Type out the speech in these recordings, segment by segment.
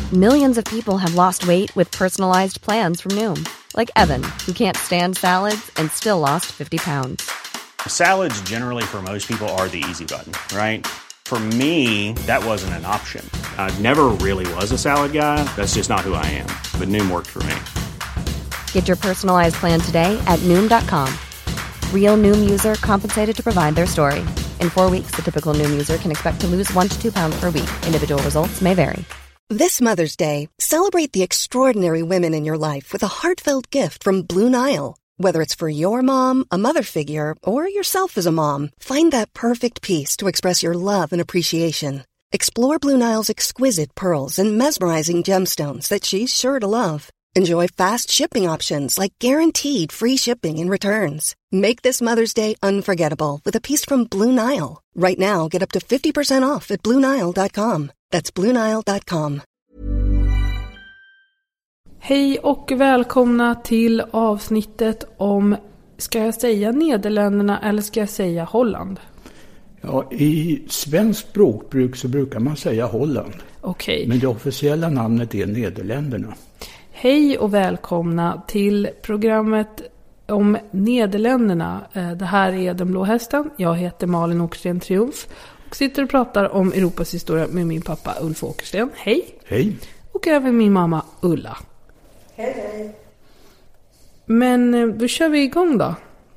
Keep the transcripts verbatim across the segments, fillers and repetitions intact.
Millions of people have lost weight with personalized plans from Noom. Like Evan, who can't stand salads and still lost fifty pounds. Salads generally for most people are the easy button, right? For me, that wasn't an option. I never really was a salad guy. That's just not who I am. But Noom worked for me. Get your personalized plan today at Noom dot com. Real Noom user compensated to provide their story. In four weeks, the typical Noom user can expect to lose one to two pounds per week. Individual results may vary. This Mother's Day, celebrate the extraordinary women in your life with a heartfelt gift from Blue Nile. Whether it's for your mom, a mother figure, or yourself as a mom, find that perfect piece to express your love and appreciation. Explore Blue Nile's exquisite pearls and mesmerizing gemstones that she's sure to love. Enjoy fast shipping options like guaranteed free shipping and returns. Make this Mother's Day unforgettable with a piece from Blue Nile. Right now, get up to fifty percent off at blue nile dot com. That's blue nile dot com. Hej och välkomna till avsnittet om, ska jag säga Nederländerna eller ska jag säga Holland? Ja, i svensk språkbruk så brukar man säga Holland. Okej. Men det officiella namnet är Nederländerna. Hej och välkomna till programmet om Nederländerna. Det här är Den blå hästen. Jag heter Malin Åkersten Triumf och sitter och pratar om Europas historia med min pappa Ulf Åkersten. Hej. Hej. Och även min mamma Ulla. Hej, hej. Men då kör vi igång då.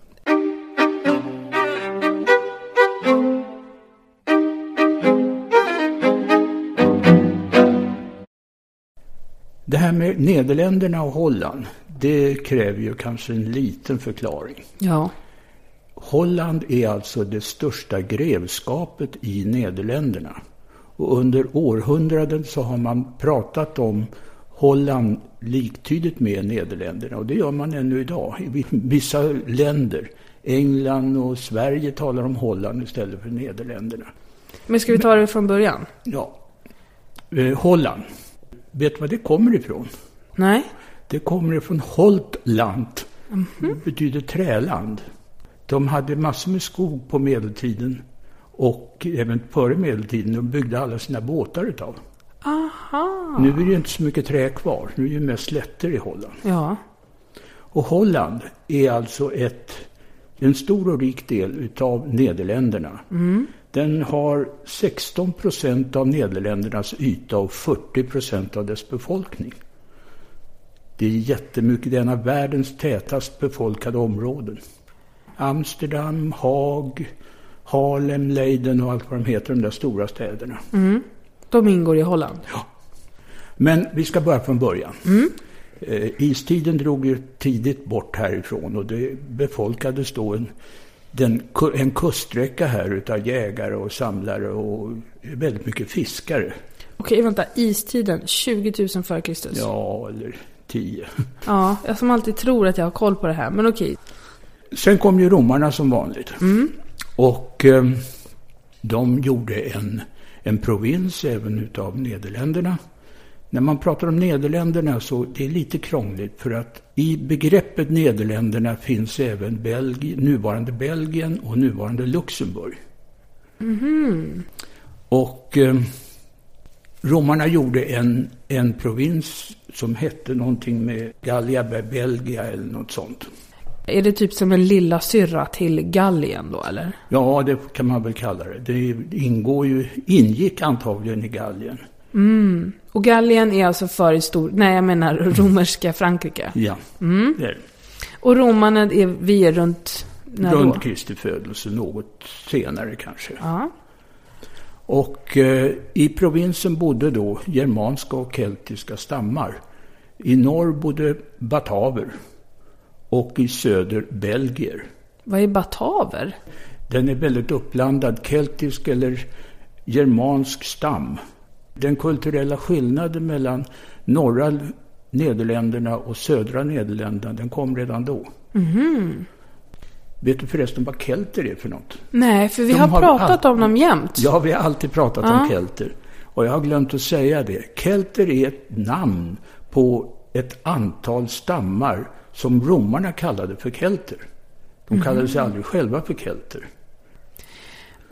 Det här med Nederländerna och Holland, det kräver ju kanske en liten förklaring. Ja. Holland är alltså det största grevskapet i Nederländerna. Och under århundraden så har man pratat om Holland liktydigt med Nederländerna. Och det gör man ännu idag. I vissa länder, England och Sverige, talar om Holland istället för Nederländerna. Men ska vi ta det från början? Ja. Eh, Holland. Vet du vad det kommer ifrån? Nej. Det kommer ifrån Holtland. Mm-hmm. Det betyder träland. De hade massor med skog på medeltiden. Och även före medeltiden. De byggde alla sina båtar utav. Aha. Nu är det inte så mycket trä kvar. Nu är det mest slätter i Holland. Ja. Och Holland är alltså ett, en stor och rik del utav Nederländerna. Mm. Den har sexton procent av Nederländernas yta och fyrtio procent av dess befolkning. Det är jättemycket. Det är en av världens tätast befolkade områden. Amsterdam, Haag, Harlem, Leiden och allt vad de heter, de där stora städerna. Mm. De ingår i Holland. Ja. Men vi ska börja från början. Mm. Eh, istiden drog ju tidigt bort härifrån och det befolkades då en, den, en kuststräcka här utav jägare och samlare och väldigt mycket fiskare. Okej, vänta. Istiden, tjugo tusen före Kristus. Ja, eller tio. Ja, jag som alltid tror att jag har koll på det här, men okej. Sen kom ju romarna som vanligt. Mm. Och eh, de gjorde en, en provins även utav Nederländerna. När man pratar om Nederländerna så det är lite krångligt för att i begreppet Nederländerna finns även Belgien, nuvarande Belgien och nuvarande Luxemburg. Mm. Och eh, romarna gjorde en, en provins som hette någonting med Gallia Belgia eller något sånt. Är det typ som en lilla syrra till Gallien då, eller? Ja, det kan man väl kalla det. Det ingår ju, ingick antagligen i Gallien. Mm. Och Gallien är alltså för stor... Nej, jag menar romerska Frankrike. Ja, mm. det är det. Och romarna är vi är runt... När runt då? Kristi födelse, något senare kanske. Ja. Och eh, i provinsen bodde då germanska och keltiska stammar. I norr bodde bataver och i söder belgier. Vad är bataver? Den är väldigt uppblandad, keltisk eller germansk stam. Den kulturella skillnaden mellan norra Nederländerna och södra Nederländerna, den kom redan då. Mhm. Vet du förresten vad kelter är för något? Nej, för vi De har, har pratat alltid, om dem jämt. Ja, vi har alltid pratat ja. om kelter. Och jag har glömt att säga det. Kelter är ett namn på ett antal stammar som romarna kallade för kelter. De kallade sig mm. aldrig själva för kelter.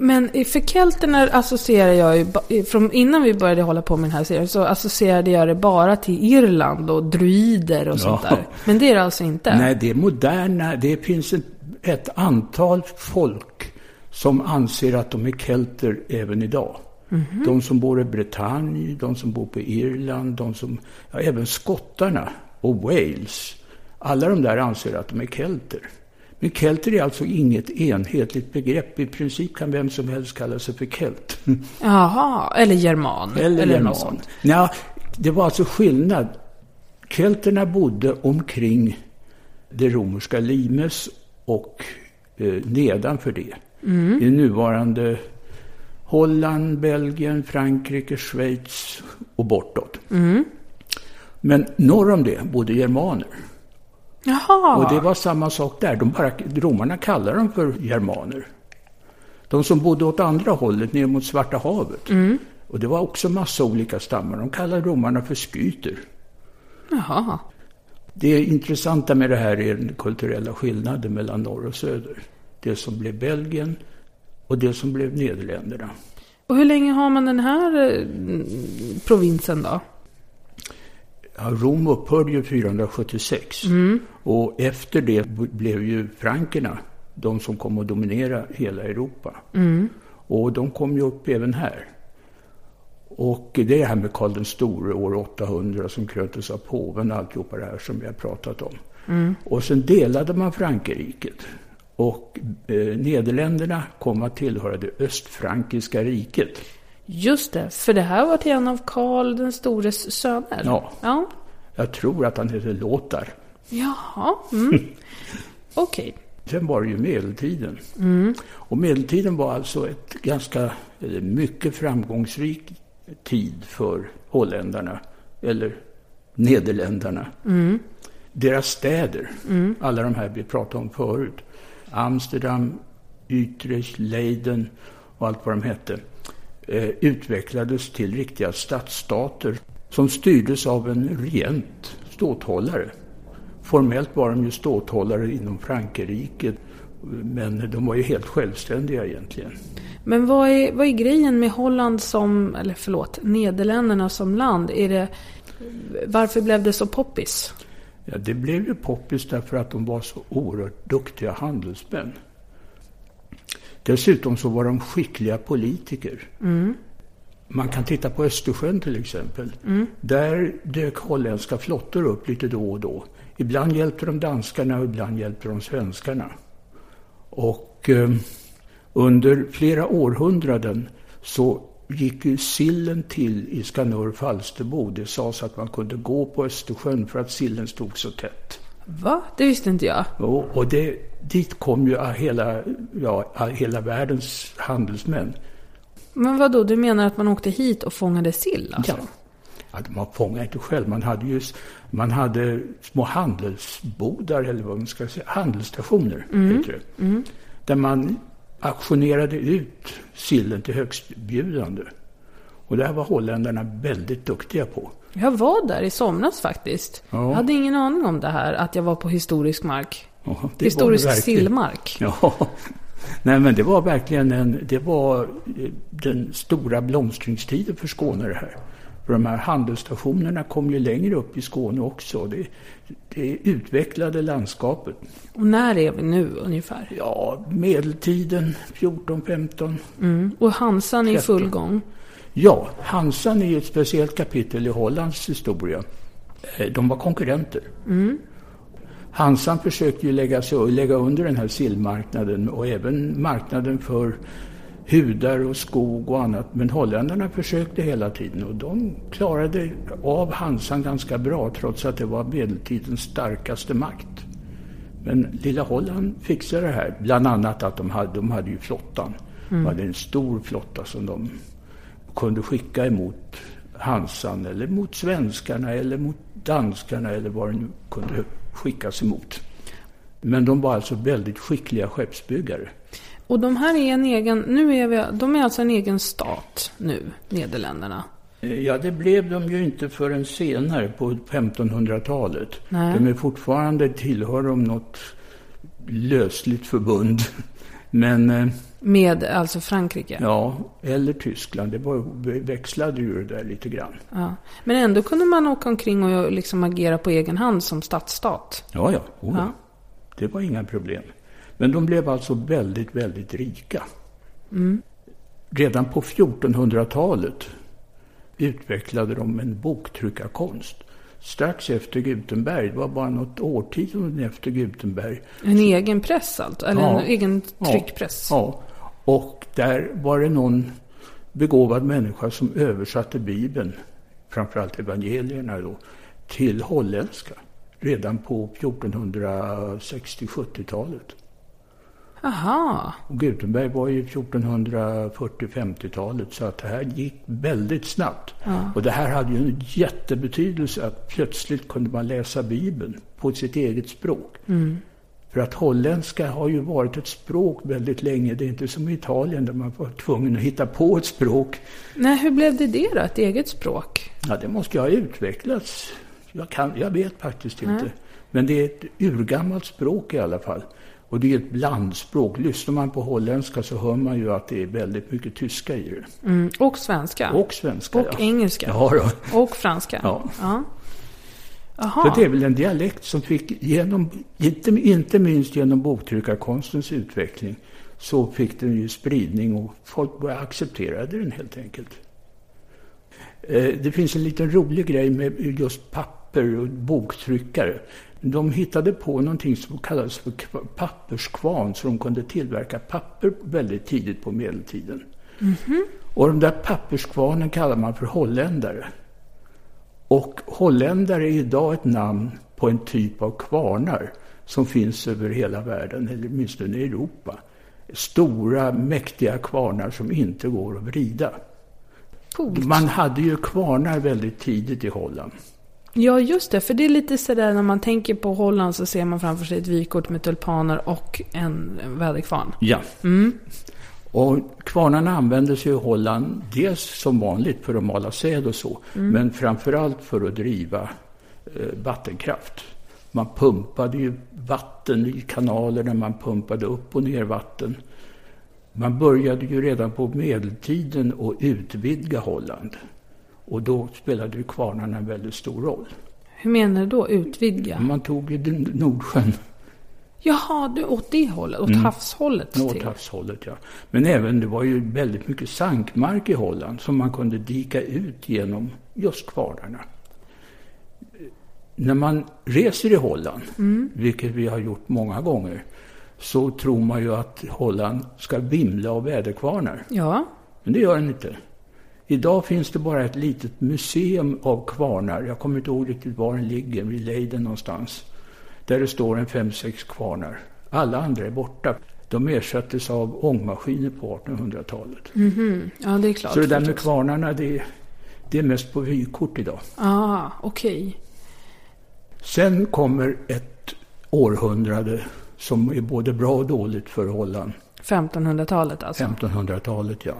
Men för kelterna associerar jag ju, från innan vi började hålla på med den här serien, så associerade jag det bara till Irland och druider och sånt ja. där. Men det är det alltså inte? Nej, det är moderna. Det finns ett, ett antal folk som anser att de är kelter även idag. Mm-hmm. De som bor i Bretagne, de som bor på Irland, de som, ja, även skottarna och Wales. Alla de där anser att de är kelter. Men kelter är alltså inget enhetligt begrepp. I princip kan vem som helst kalla sig för kelt. Jaha, eller german. Eller, eller german. Ja, det var alltså skillnad. Kelterna bodde omkring det romerska Limes och eh, nedanför det. Mm. I nuvarande Holland, Belgien, Frankrike, Schweiz och bortåt. Mm. Men norr om det bodde germaner. Jaha. Och det var samma sak där. De bara, romarna kallar dem för germaner. De som bodde åt andra hållet, ner mot Svarta havet. Mm. Och det var också massa olika stammar. De kallade romarna för skyter. Jaha. Det intressanta med det här är den kulturella skillnaden mellan norr och söder. Det som blev Belgien och det som blev Nederländerna. Och hur länge har man den här eh, provinsen då? Ja, Rom upphörde ju fyrahundrasjuttiosex. Mm. Och efter det blev ju frankerna de som kom att dominera hela Europa. Mm. Och de kom ju upp även här. Och det är här med Karl den store år åttahundra som kröntes av påven och alltihopa det här som vi har pratat om. Mm. Och sen delade man Frankrike. Och eh, Nederländerna kom att tillhöra det östfrankiska riket. Just det, för det här var till en av Karl den stores söner. Ja, ja. Jag tror att han heter Lothar. Jaha, mm. Okej. Okay. Sen var det ju medeltiden. Mm. Och medeltiden var alltså ett ganska, mycket framgångsrik tid för holländarna, eller nederländarna. Mm. Deras städer, mm. alla de här vi pratade om förut, Amsterdam, Utrecht, Leiden och allt vad de hette, eh, utvecklades till riktiga stadsstater som styrdes av en regent, ståthållare. Formellt var de ju ståthållare inom Frankrike, men de var ju helt självständiga egentligen. Men vad är, vad är grejen med Holland som, eller förlåt, Nederländerna som land? Är det, varför blev det så poppis? Ja, det blev ju poppis därför att de var så oerhört duktiga handelsmän. Dessutom så var de skickliga politiker. Mm. Man kan titta på Östersjön till exempel. Mm. Där dök holländska flottor upp lite då och då. Ibland hjälpte de danskarna och ibland hjälpte de svenskarna. Och eh, under flera århundraden så gick ju sillen till i Skanör-Falsterbo. Det sades att man kunde gå på Östersjön för att sillen stod så tätt. Va? Det visste inte jag. Och, och det, dit kom ju hela, ja, hela världens handelsmän. Men vad då? Du menar att man åkte hit och fångade sill alltså? Ja. Ja, man fångade inte själv. Man hade ju man hade små handelsbodar eller vad man ska säga, handelsstationer mm. heter det. Mm. Där man auktionerade ut sillen till högstbjudande. Och det här var holländarna väldigt duktiga på. Jag var där i somras faktiskt. Ja. Jag hade ingen aning om det här, att jag var på historisk mark. Ja, historisk sillmark. Ja. Nej, men det var verkligen en, det var den stora blomstringstiden för Skåne det här. För de här handelsstationerna kom ju längre upp i Skåne också. Det, det utvecklade landskapet. Och när är vi nu ungefär? Ja, medeltiden fjorton femton. Mm. Och Hansan är i full gång? Ja, Hansan är ett speciellt kapitel i Hollands historia. De var konkurrenter. Mm. Hansan försökte ju lägga, sig, lägga under den här sillmarknaden och även marknaden för hudar och skog och annat. Men holländarna försökte hela tiden och de klarade av Hansan ganska bra trots att det var medeltidens starkaste makt. Men lilla Holland fixade det här. Bland annat att de hade, de hade ju flottan. Mm. De hade en stor flotta som de kunde skicka emot Hansan eller mot svenskarna eller mot danskarna eller vad det nu kunde skickas emot. Men de var alltså väldigt skickliga skeppsbyggare. Och de här är en egen, nu är vi, de är alltså en egen stat nu, Nederländerna? Ja, det blev de ju inte förrän senare på femtonhundratalet. Nej. De är fortfarande tillhör de något lösligt förbund Men, med alltså Frankrike? Ja, eller Tyskland. Det var, växlade ju det där lite grann. Ja. Men ändå kunde man åka omkring och liksom agera på egen hand som stadsstat? Ja, ja. Oh, ja. Det var inga problem. Men de blev alltså väldigt, väldigt rika. Mm. Redan på fjortonhundratalet utvecklade de en boktryckarkonst. Strax efter Gutenberg, det var bara något årtionde efter Gutenberg. En så, egen press alltså? Eller ja, en egen tryckpress? Ja, ja, och där var det någon begåvad människa som översatte Bibeln, framförallt evangelierna då, till holländska. Redan på fjortonhundrasextio-sjuttiotalet. Aha. Och Gutenberg var ju fjortonhundrafyrtio-femtiotalet, så att det här gick väldigt snabbt. Ja. Och det här hade ju en jättebetydelse att plötsligt kunde man läsa Bibeln på sitt eget språk. Mm. För att holländska har ju varit ett språk väldigt länge. Det är inte som i Italien där man var tvungen att hitta på ett språk. Nej, hur blev det det då? Ett eget språk? Ja, det måste ju ha utvecklats. Jag, kan, jag vet faktiskt inte. Mm. Men det är ett urgammalt språk i alla fall. Och det är ett blandspråk. Lyssnar man på holländska så hör man ju att det är väldigt mycket tyska i det. Mm. Och svenska. Och svenska, Och ja. engelska. Ja, då. Och franska. Ja. Ja. Aha. Så det är väl en dialekt som fick, genom, inte, inte minst genom boktryckarkonstens utveckling, så fick den ju spridning och folk började acceptera den helt enkelt. Eh, det finns en liten rolig grej med just papper och boktryckare. De hittade på någonting som kallades för papperskvarn, så de kunde tillverka papper väldigt tidigt på medeltiden. Mm-hmm. Och de där papperskvarnen kallar man för holländare. Och holländare är idag ett namn på en typ av kvarnar som finns över hela världen, eller åtminstone i Europa. Stora, mäktiga kvarnar som inte går att vrida. Coolt. Man hade ju kvarnar väldigt tidigt i Holland. Ja, just det. För det är lite sådär, när man tänker på Holland så ser man framför sig ett vykort med tulpaner och en väderkvarn. Ja. Mm. Och kvarnarna användes ju i Holland dels som vanligt för att mala säd och så. Mm. Men framförallt för att driva eh, vattenkraft. Man pumpade ju vatten i kanaler där man pumpade upp och ner vatten. Man började ju redan på medeltiden att utvidga Holland. Och då spelade ju kvarnarna en väldigt stor roll. Hur menar du då, utvidga? Man tog ju Nordsjön. Jaha, du åt det hållet, åt mm. havshållet till. Åt havshållet, ja. Men även det var ju väldigt mycket sankmark i Holland som man kunde dika ut genom just kvarnarna. När man reser i Holland, mm. vilket vi har gjort många gånger, så tror man ju att Holland ska vimla av väderkvarnar. Ja. Men det gör den inte. Idag finns det bara ett litet museum av kvarnar. Jag kommer inte ihåg riktigt var den ligger, vid Leiden någonstans. Där det står en fem, sex kvarnar. Alla andra är borta. De ersattes av ångmaskiner på artonhundratalet. Mm-hmm. Ja, det är klart. Så det där med kvarnarna, det är, det är mest på vykort idag. Ah, okej. Okay. Sen kommer ett århundrade som är både bra och dåligt för Holland. femtonhundratalet alltså? femtonhundratalet, ja.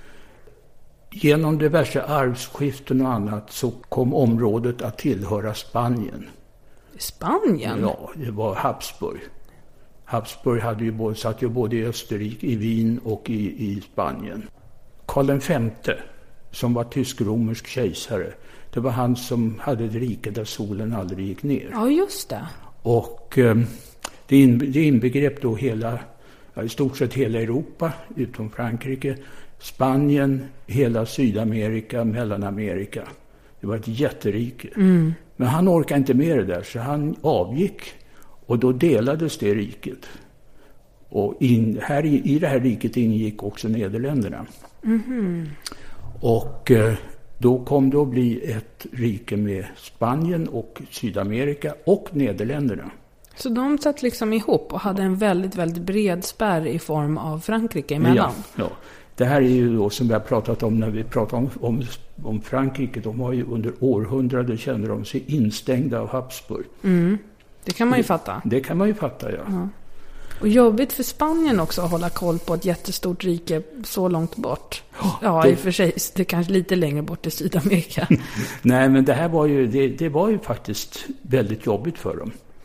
Genom diverse arvsskiften och annat så kom området att tillhöra Spanien. Spanien? Ja, det var Habsburg. Habsburg hade ju både, satt ju både i Österrike, i Wien och i, i Spanien. Karl den femte, som var tysk-romersk kejsare, det var han som hade ett rike där solen aldrig gick ner. Ja, just det. Och eh, det, in, det inbegrep då hela, ja, i stort sett hela Europa, utom Frankrike, Spanien, hela Sydamerika, Mellanamerika. Det var ett jätterike. Mm. Men han orkade inte med det där, så han avgick. Och då delades det riket. Och in, här i, i det här riket ingick också Nederländerna. Mm-hmm. Och eh, då kom det att bli ett rike med Spanien och Sydamerika och Nederländerna. Så de satt liksom ihop och hade en väldigt, väldigt bred spärr i form av Frankrike emellan? Ja, ja. Det här är ju då som vi har pratat om när vi pratar om, om, om Frankrike. De har ju under århundraden kände de sig instängda av Habsburg. Mm. Det kan man ju det, fatta. Det kan man ju fatta, ja. ja. Och jobbigt för Spanien också att hålla koll på ett jättestort rike så långt bort. Oh, ja, det... i och för sig, det är kanske lite längre bort i Sydamerika. Nej, men det här var ju, det, det var ju faktiskt väldigt jobbigt för dem.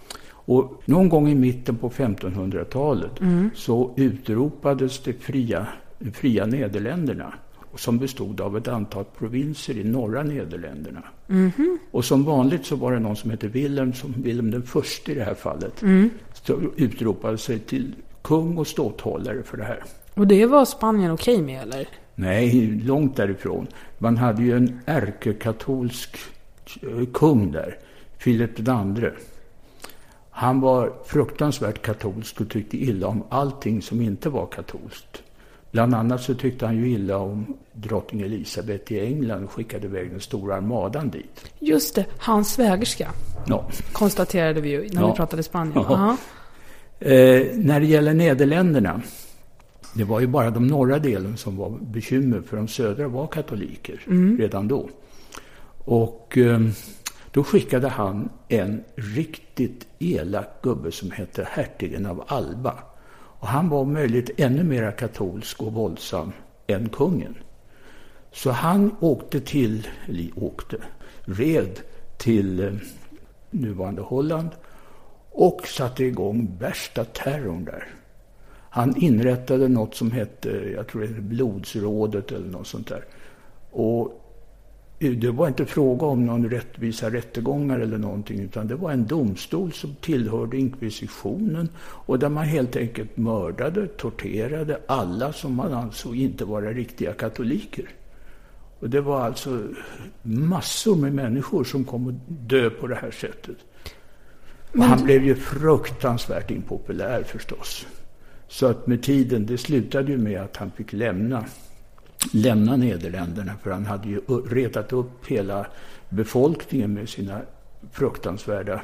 Och någon gång i mitten på femtonhundratalet mm. så utropades det fria, fria Nederländerna, som bestod av ett antal provinser i norra Nederländerna. Mm-hmm. Och som vanligt så var det någon som hette Wilhelm, som Wilhelm den första i det här fallet, mm. utropade sig till kung och ståthållare för det här. Och det var Spanien okej med, eller? Nej, långt därifrån. Man hade ju en ärkekatolsk kung där, Filip den andre. Han var fruktansvärt katolsk och tyckte illa om allting som inte var katolskt. Bland annat så tyckte han ju illa om drottning Elisabeth i England och skickade iväg den stora armadan dit. Just det, hans svägerska. Ja. Konstaterade vi ju när ja. vi pratade Spanien. Ja. Eh, när det gäller Nederländerna, det var ju bara de norra delen som var bekymmer, för de södra var katoliker mm. redan då. Och eh, då skickade han en riktigt elak gubbe som hette hertigen av Alba. Och han var om möjligt ännu mer katolsk och våldsam än kungen. Så han åkte till, eller åkte, red till eh, nuvarande Holland och satte igång värsta terrorn där. Han inrättade något som hette, jag tror det är blodsrådet eller något sånt där. Och det var inte fråga om någon rättvisa rättegångar eller någonting, utan det var en domstol som tillhörde inkvisitionen och där man helt enkelt mördade, torterade alla som man ansåg inte vara riktiga katoliker. Och det var alltså massor med människor som kom att dö på det här sättet. Och Men... han blev ju fruktansvärt impopulär förstås. Så att med tiden, det slutade ju med att han fick lämna lämna Nederländerna, för han hade ju retat upp hela befolkningen med sina fruktansvärda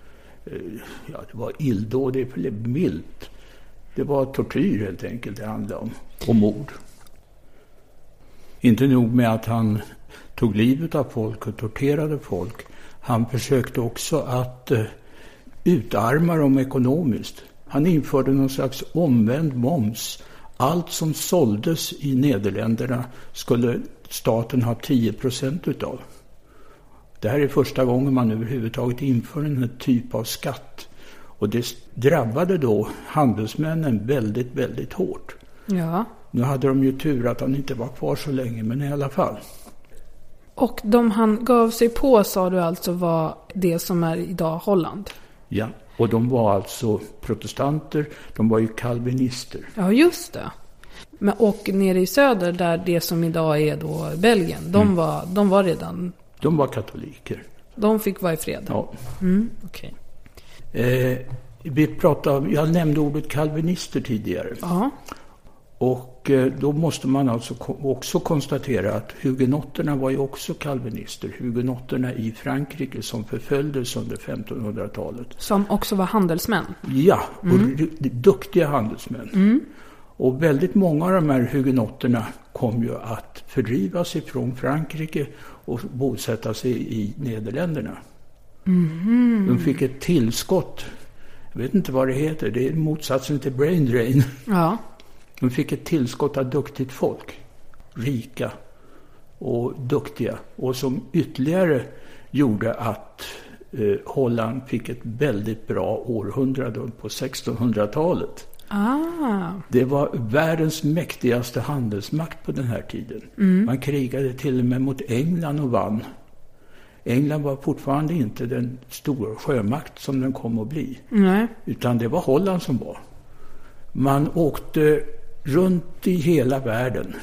ja, det var illdåd, det blev milt. Det var tortyr helt enkelt det handlade om, och mord. Inte nog med att han tog livet av folk och torterade folk, han försökte också att uh, utarma dem ekonomiskt. Han införde någon slags omvänd moms. Allt som såldes i Nederländerna skulle staten ha tio procent utav. Det här är första gången man överhuvudtaget inför en typ av skatt. Och det drabbade då handelsmännen väldigt, väldigt hårt. Ja. Nu hade de ju tur att han inte var kvar så länge, men i alla fall. Och de han gav sig på, sa du alltså, var det som är idag Holland? Ja. Och de var alltså protestanter, de var ju kalvinister. Ja, just det. Men, och nere i söder, där det som idag är då Belgien, de, mm. var, de var redan... De var katoliker. De fick vara i fred? Ja. Mm, okej. Eh, vi pratade, jag nämnde ordet kalvinister tidigare. Ja. Och eh, då måste man alltså också konstatera att hugenotterna var ju också kalvinister. Hugenotterna i Frankrike som förföljdes under femtonhundratalet. Som också var handelsmän? Ja, och mm. duktiga handelsmän. Mm. Och väldigt många av de här hugenotterna kom ju att fördrivas ifrån Frankrike och bosätta sig i Nederländerna. Mm. De fick ett tillskott, jag vet inte vad det heter, det är motsatsen till brain drain. Ja. De fick ett tillskott av duktigt folk, rika och duktiga, och som ytterligare gjorde att eh, Holland fick ett väldigt bra århundrade på sextonhundratalet. Ah. Det var världens mäktigaste handelsmakt på den här tiden. Mm. Man krigade till och med mot England och vann. England var fortfarande inte den stora sjömakt som den kom att bli. Nej. Utan det var Holland som var. Man åkte runt i hela världen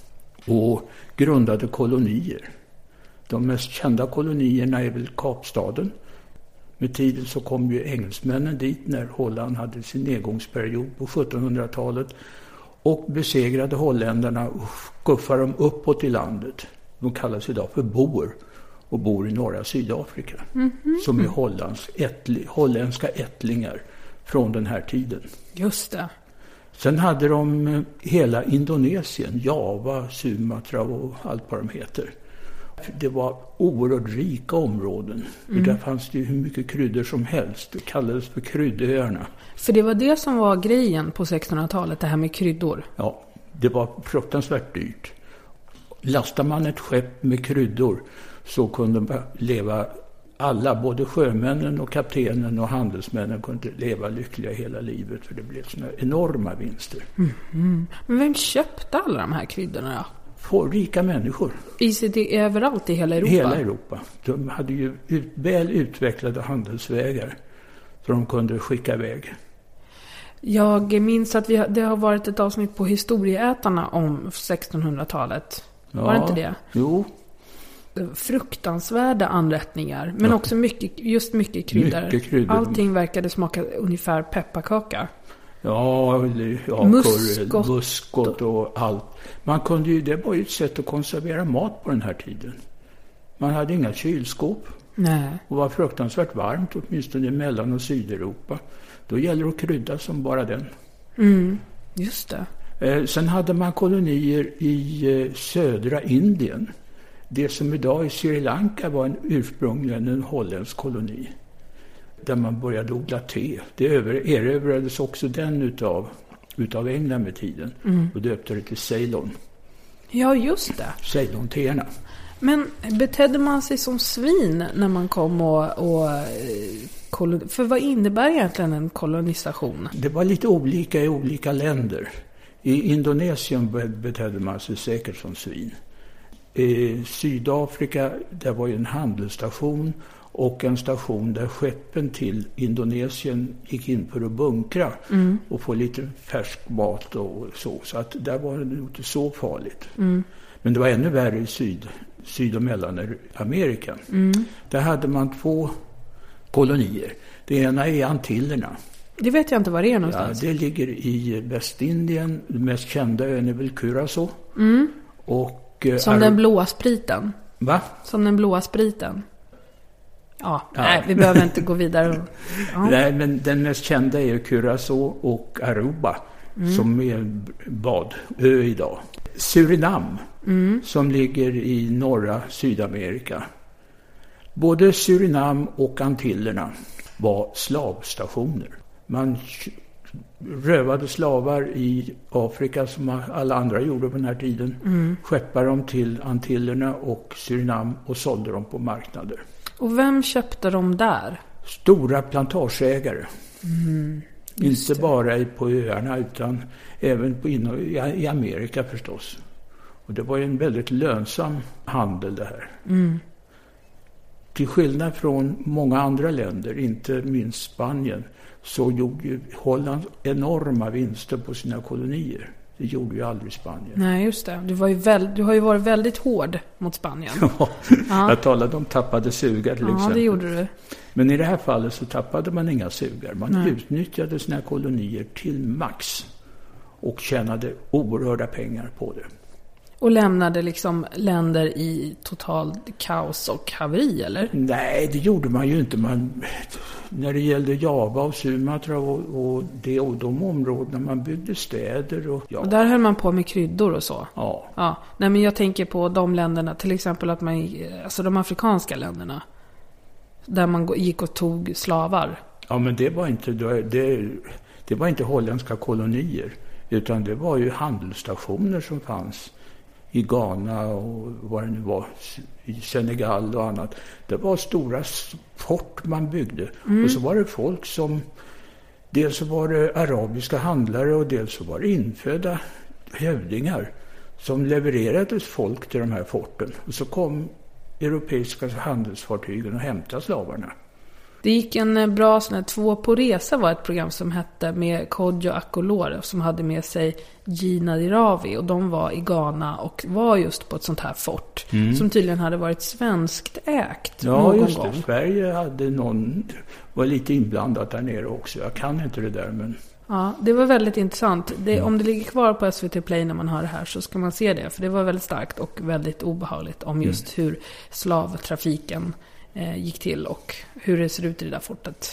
och grundade kolonier. De mest kända kolonierna är väl Kapstaden. Med tiden så kom ju engelsmännen dit när Holland hade sin nedgångsperiod på sjuttonhundratalet och besegrade holländarna och skuffade dem uppåt i landet. De kallas idag för boer och bor i norra Sydafrika. Mm-hmm. Som är Hollands ättli, holländska ättlingar från den här tiden. Just det. Sen hade de hela Indonesien, Java, Sumatra och allt vad de heter. Det var oerhört rika områden. Mm. Där fanns det ju hur mycket kryddor som helst. Det kallades för kryddöarna. För det var det som var grejen på sextonhundratalet, det här med kryddor. Ja, det var fruktansvärt dyrt. Lastar man ett skepp med kryddor så kunde man leva alla, både sjömännen och kaptenen och handelsmännen kunde leva lyckliga hela livet för det blev såna enorma vinster. Mm, mm. Men vem köpte alla de här kryddorna då? För rika människor. I sig det överallt i hela Europa? Hela Europa. De hade ju ut, väl utvecklade handelsvägar så de kunde skicka iväg. Jag minns att vi, det har varit ett avsnitt på Historieätarna om sextonhundratalet. Ja, var det inte det? Jo. Fruktansvärda anrättningar. Men ja. också mycket, just mycket kryddor. Mycket kryddor. Allting verkade smaka ungefär pepparkaka. Ja, ja muskot. muskot och allt. Man kunde ju, det var ju ett sätt att konservera mat på den här tiden. Man hade inga kylskåp. Nej. Och var fruktansvärt varmt, åtminstone i Mellan- och Sydeuropa. Då gäller det att krydda som bara den. Mm, just det. Eh, sen hade man kolonier i eh, södra Indien. Det som idag i Sri Lanka var en ursprungligen en holländsk koloni. Där man började odla te. Det över, erövrades också den utav, utav England med tiden. Mm. Och döpte det till Ceylon. Ja, just det. Ceylon-teerna. Men betedde man sig som svin när man kom och... och kolon... För vad innebär egentligen en kolonisation? Det var lite olika i olika länder. I Indonesien betedde man sig säkert som svin. I Sydafrika, där var ju en handelsstation och en station där skeppen till Indonesien gick in för att bunkra mm. och få lite färsk mat och så. Så att där var det inte så farligt. Mm. Men det var ännu värre i Syd, Syd- och Mellanamerika. Mm. Där hade man två kolonier. Det ena är Antillerna. Det vet jag inte var det är någonstans. Ja, det ligger i Västindien. Den mest kända ön är väl Curaçao. Mm. Och, som är... den blåa spriten. Va? Som den blåa spriten. Ja, ja. Nej, vi behöver inte gå vidare. Och... Ja. Nej, men den mest kända är Curaçao och Aruba. Mm. Som är en badö idag. Surinam, mm. som ligger i norra Sydamerika. Både Surinam och Antillerna var slavstationer. Man rövade slavar i Afrika som alla andra gjorde på den här tiden. Mm. Skeppade dem till Antillerna och Surinam och sålde dem på marknader. Och vem köpte dem där? Stora plantageägare. Mm. Inte bara på öarna utan även på in- i Amerika förstås. Och det var ju en väldigt lönsam handel det här. Mm. Till skillnad från många andra länder, inte minst Spanien, så gjorde ju Holland enorma vinster på sina kolonier. Det gjorde ju aldrig Spanien. Nej, just det. Du, var ju väl, du har ju varit väldigt hård mot Spanien. Ja, ja. Jag talade om tappade sugar till ja, exempel. Ja, det gjorde du. Men i det här fallet så tappade man inga sugar. Man Nej. utnyttjade sina kolonier till max och tjänade oerhörda pengar på det. Och lämnade liksom länder i total kaos och haveri, eller? Nej, det gjorde man ju inte. Man, när det gällde Java och Sumatra och, och, det, och de områdena man byggde städer. Och, ja. och där höll man på med kryddor och så? Ja. ja. Nej, men jag tänker på de länderna, till exempel att man, alltså de afrikanska länderna. Där man gick och tog slavar. Ja, men det var inte, det, det var inte holländska kolonier. Utan det var ju handelsstationer som fanns i Ghana och vad det nu var, i Senegal och annat. Det var stora fort man byggde. Mm. Och så var det folk som, dels så var det arabiska handlare och dels så var det infödda hövdingar som levererade folk till de här forten. Och så kom europeiska handelsfartygen och hämtade slavarna. Det gick en bra sån här, Två på resa var ett program som hette med Kodjo Akolore som hade med sig Gina Dirawi och de var i Ghana och var just på ett sånt här fort mm. som tydligen hade varit svenskt ägt ja, någon just gång. Det. Sverige hade någon, var lite inblandat där nere också. Jag kan inte det där men... Ja, det var väldigt intressant. Det, ja. Om det ligger kvar på S V T Play när man hör det här så ska man se det. För det var väldigt starkt och väldigt obehagligt om just mm. hur slavtrafiken eh, gick till och hur det ser ut i det där fortet.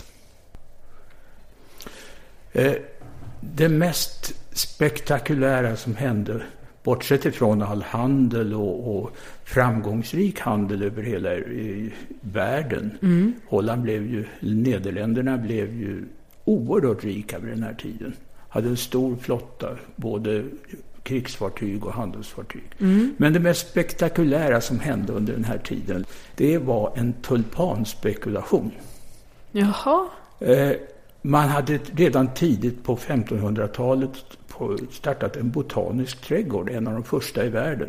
Eh, det mest spektakulära som hände, bortsett ifrån all handel och, och framgångsrik handel över hela i, världen. Mm. Holland blev ju, Nederländerna blev ju oerhört rika vid den här tiden. Hade en stor flotta, både krigsfartyg och handelsfartyg. Mm. Men det mest spektakulära som hände under den här tiden, det var en tulpanspekulation. Jaha. Eh, man hade redan tidigt på femtonhundratalet startat en botanisk trädgård, en av de första i världen.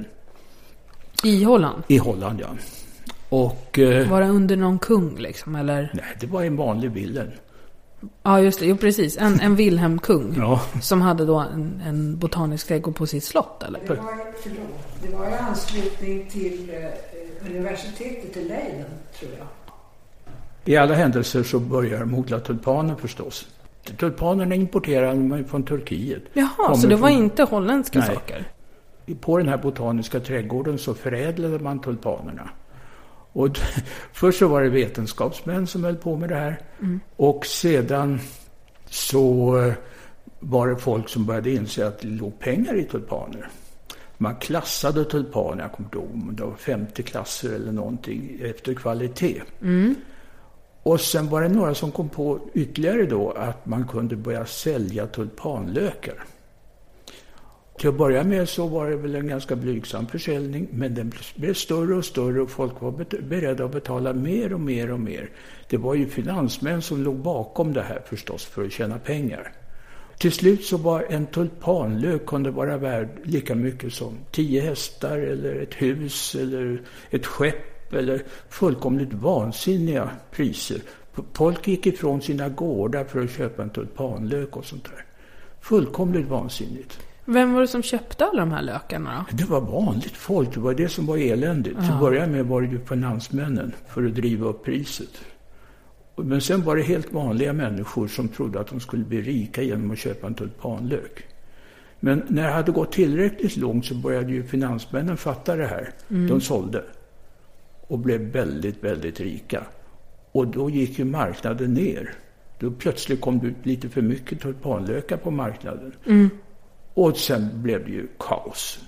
I Holland? I Holland, ja. Och, eh, var det under någon kung liksom, eller? Nej, det var en vanlig Wilhelm. Ja, just det. Jo, precis. En, en Wilhelm-kung ja. Som hade då en, en botanisk trädgård på sitt slott, eller? Det var, förlåt, det var i anslutning till eh, universitetet i Leiden, tror jag. I alla händelser så börjar de odla tulpaner förstås. Tulpanerna importerar man från Turkiet. Jaha, Kommer så det var från... inte holländska Nej. saker? På den här botaniska trädgården så förädlade man tulpanerna. Och först så var det vetenskapsmän som höll på med det här. Mm. Och sedan så var det folk som började inse att det låg pengar i tulpaner. Man klassade tulpaner, jag kommer inte ihåg, det var femtio klasser eller någonting efter kvalitet. Mm. Och sen var det några som kom på ytterligare då att man kunde börja sälja tulpanlökar. Till att börja med så var det väl en ganska blygsam försäljning, men den blev större och större och folk var beredda att betala mer och mer och mer. Det var ju finansmän som låg bakom det här förstås för att tjäna pengar. Till slut så var en tulpanlök kunde vara värd lika mycket som tio hästar eller ett hus eller ett skepp eller fullkomligt vansinniga priser. Folk gick ifrån sina gårdar för att köpa en tulpanlök och sånt där. Fullkomligt vansinnigt. Vem var det som köpte alla de här lökarna då? Det var vanligt folk, det var det som var eländigt. Till början med var det ju finansmännen för att driva upp priset. Men sen var det helt vanliga människor som trodde att de skulle bli rika genom att köpa en tulpanlök. Men när det hade gått tillräckligt långt så började ju finansmännen fatta det här. Mm. De sålde och blev väldigt, väldigt rika. Och då gick ju marknaden ner. Då plötsligt kom det ut lite för mycket tulpanlökar på marknaden. Mm. Och sen blev det ju kaos.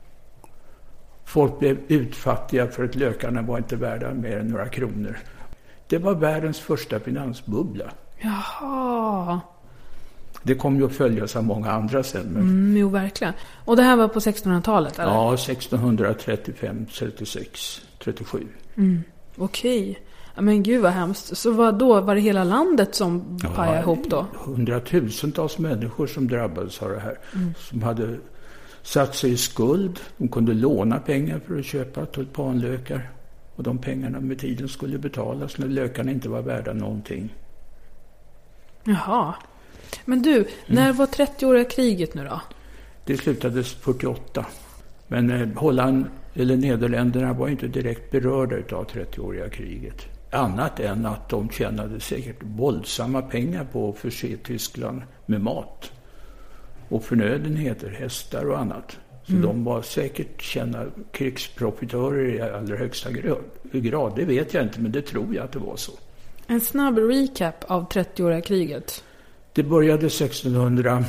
Folk blev utfattiga för att lökarna var inte värda mer än några kronor. Det var världens första finansbubbla. Jaha. Det kom ju att följas av många andra sen. Men... Mm, jo, verkligen. Och det här var på sextonhundratalet, eller? Ja, sextonhundratrettiofem, trettiosex, trettiosju. Mm, okej. Okay. Ja, men gud vad hemskt. Så vad då? Var det hela landet som pajade ja, ihop då? Hundratusentals människor som drabbades av det här. Mm. Som hade satt sig i skuld. De kunde låna pengar för att köpa tulpanlökar. Och de pengarna med tiden skulle betalas när lökarna inte var värda någonting. Jaha. Men du, mm. när var trettioåriga kriget nu då? Det slutades fyrtioåtta. Men eh, Holland eller Nederländerna var inte direkt berörda av trettioåriga kriget. Annat än att de tjänade säkert våldsamma pengar på att förse Tyskland med mat. Och förnödenheter, hästar och annat. Så mm. de var säkert kända krigsprofitörer i allra högsta grad. Det vet jag inte, men det tror jag att det var så. En snabb recap av trettioåriga kriget. Det började sextonhundratjugo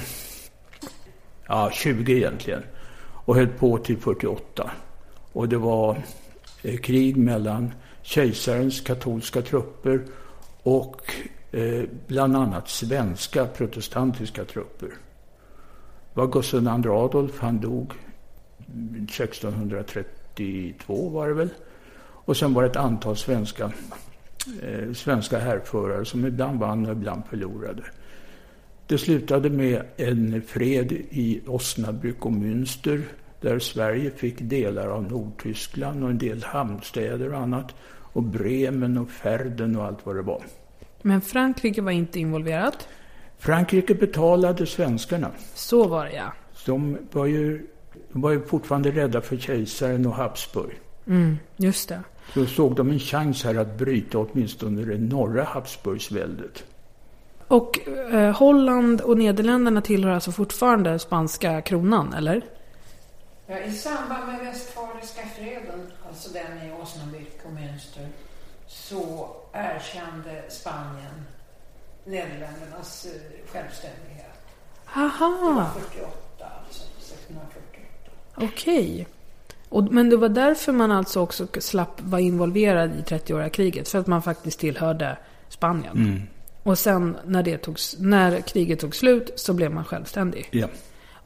egentligen. Och höll på till fyrtioåtta. Och det var eh, krig mellan kejsarens katolska trupper och eh, bland annat svenska protestantiska trupper. Det var Gustav den andre Adolf, han dog sextonhundratrettiotvå var det väl. Och sen var det ett antal svenska, eh, svenska härförare som ibland vann och ibland förlorade. Det slutade med en fred i Osnabrück och Münster där Sverige fick delar av Nordtyskland och en del hamnstäder och annat. Och Bremen och Verden och allt vad det var. Men Frankrike var inte involverat? Frankrike betalade svenskarna. Så var det, ja. De var ju, de var ju fortfarande rädda för kejsaren och Habsburg. Mm, just det. Så såg de en chans här att bryta åtminstone det norra Habsburgsväldet. Och eh, Holland och Nederländerna tillhör alltså fortfarande spanska kronan, eller? Ja, i samband med Westfaliska freden, alltså den i Osnabrück och Münster, så erkände Spanien Nederländernas eh, självständighet. Aha. Det var fyrtioåtta, alltså sextonhundrafyrtioåtta. Okej. Och, men det var därför man alltså också slapp vara involverad i trettioåriga kriget, för att man faktiskt tillhörde Spanien. Mm. Och sen när, det togs, när kriget tog slut så blev man självständig. Ja.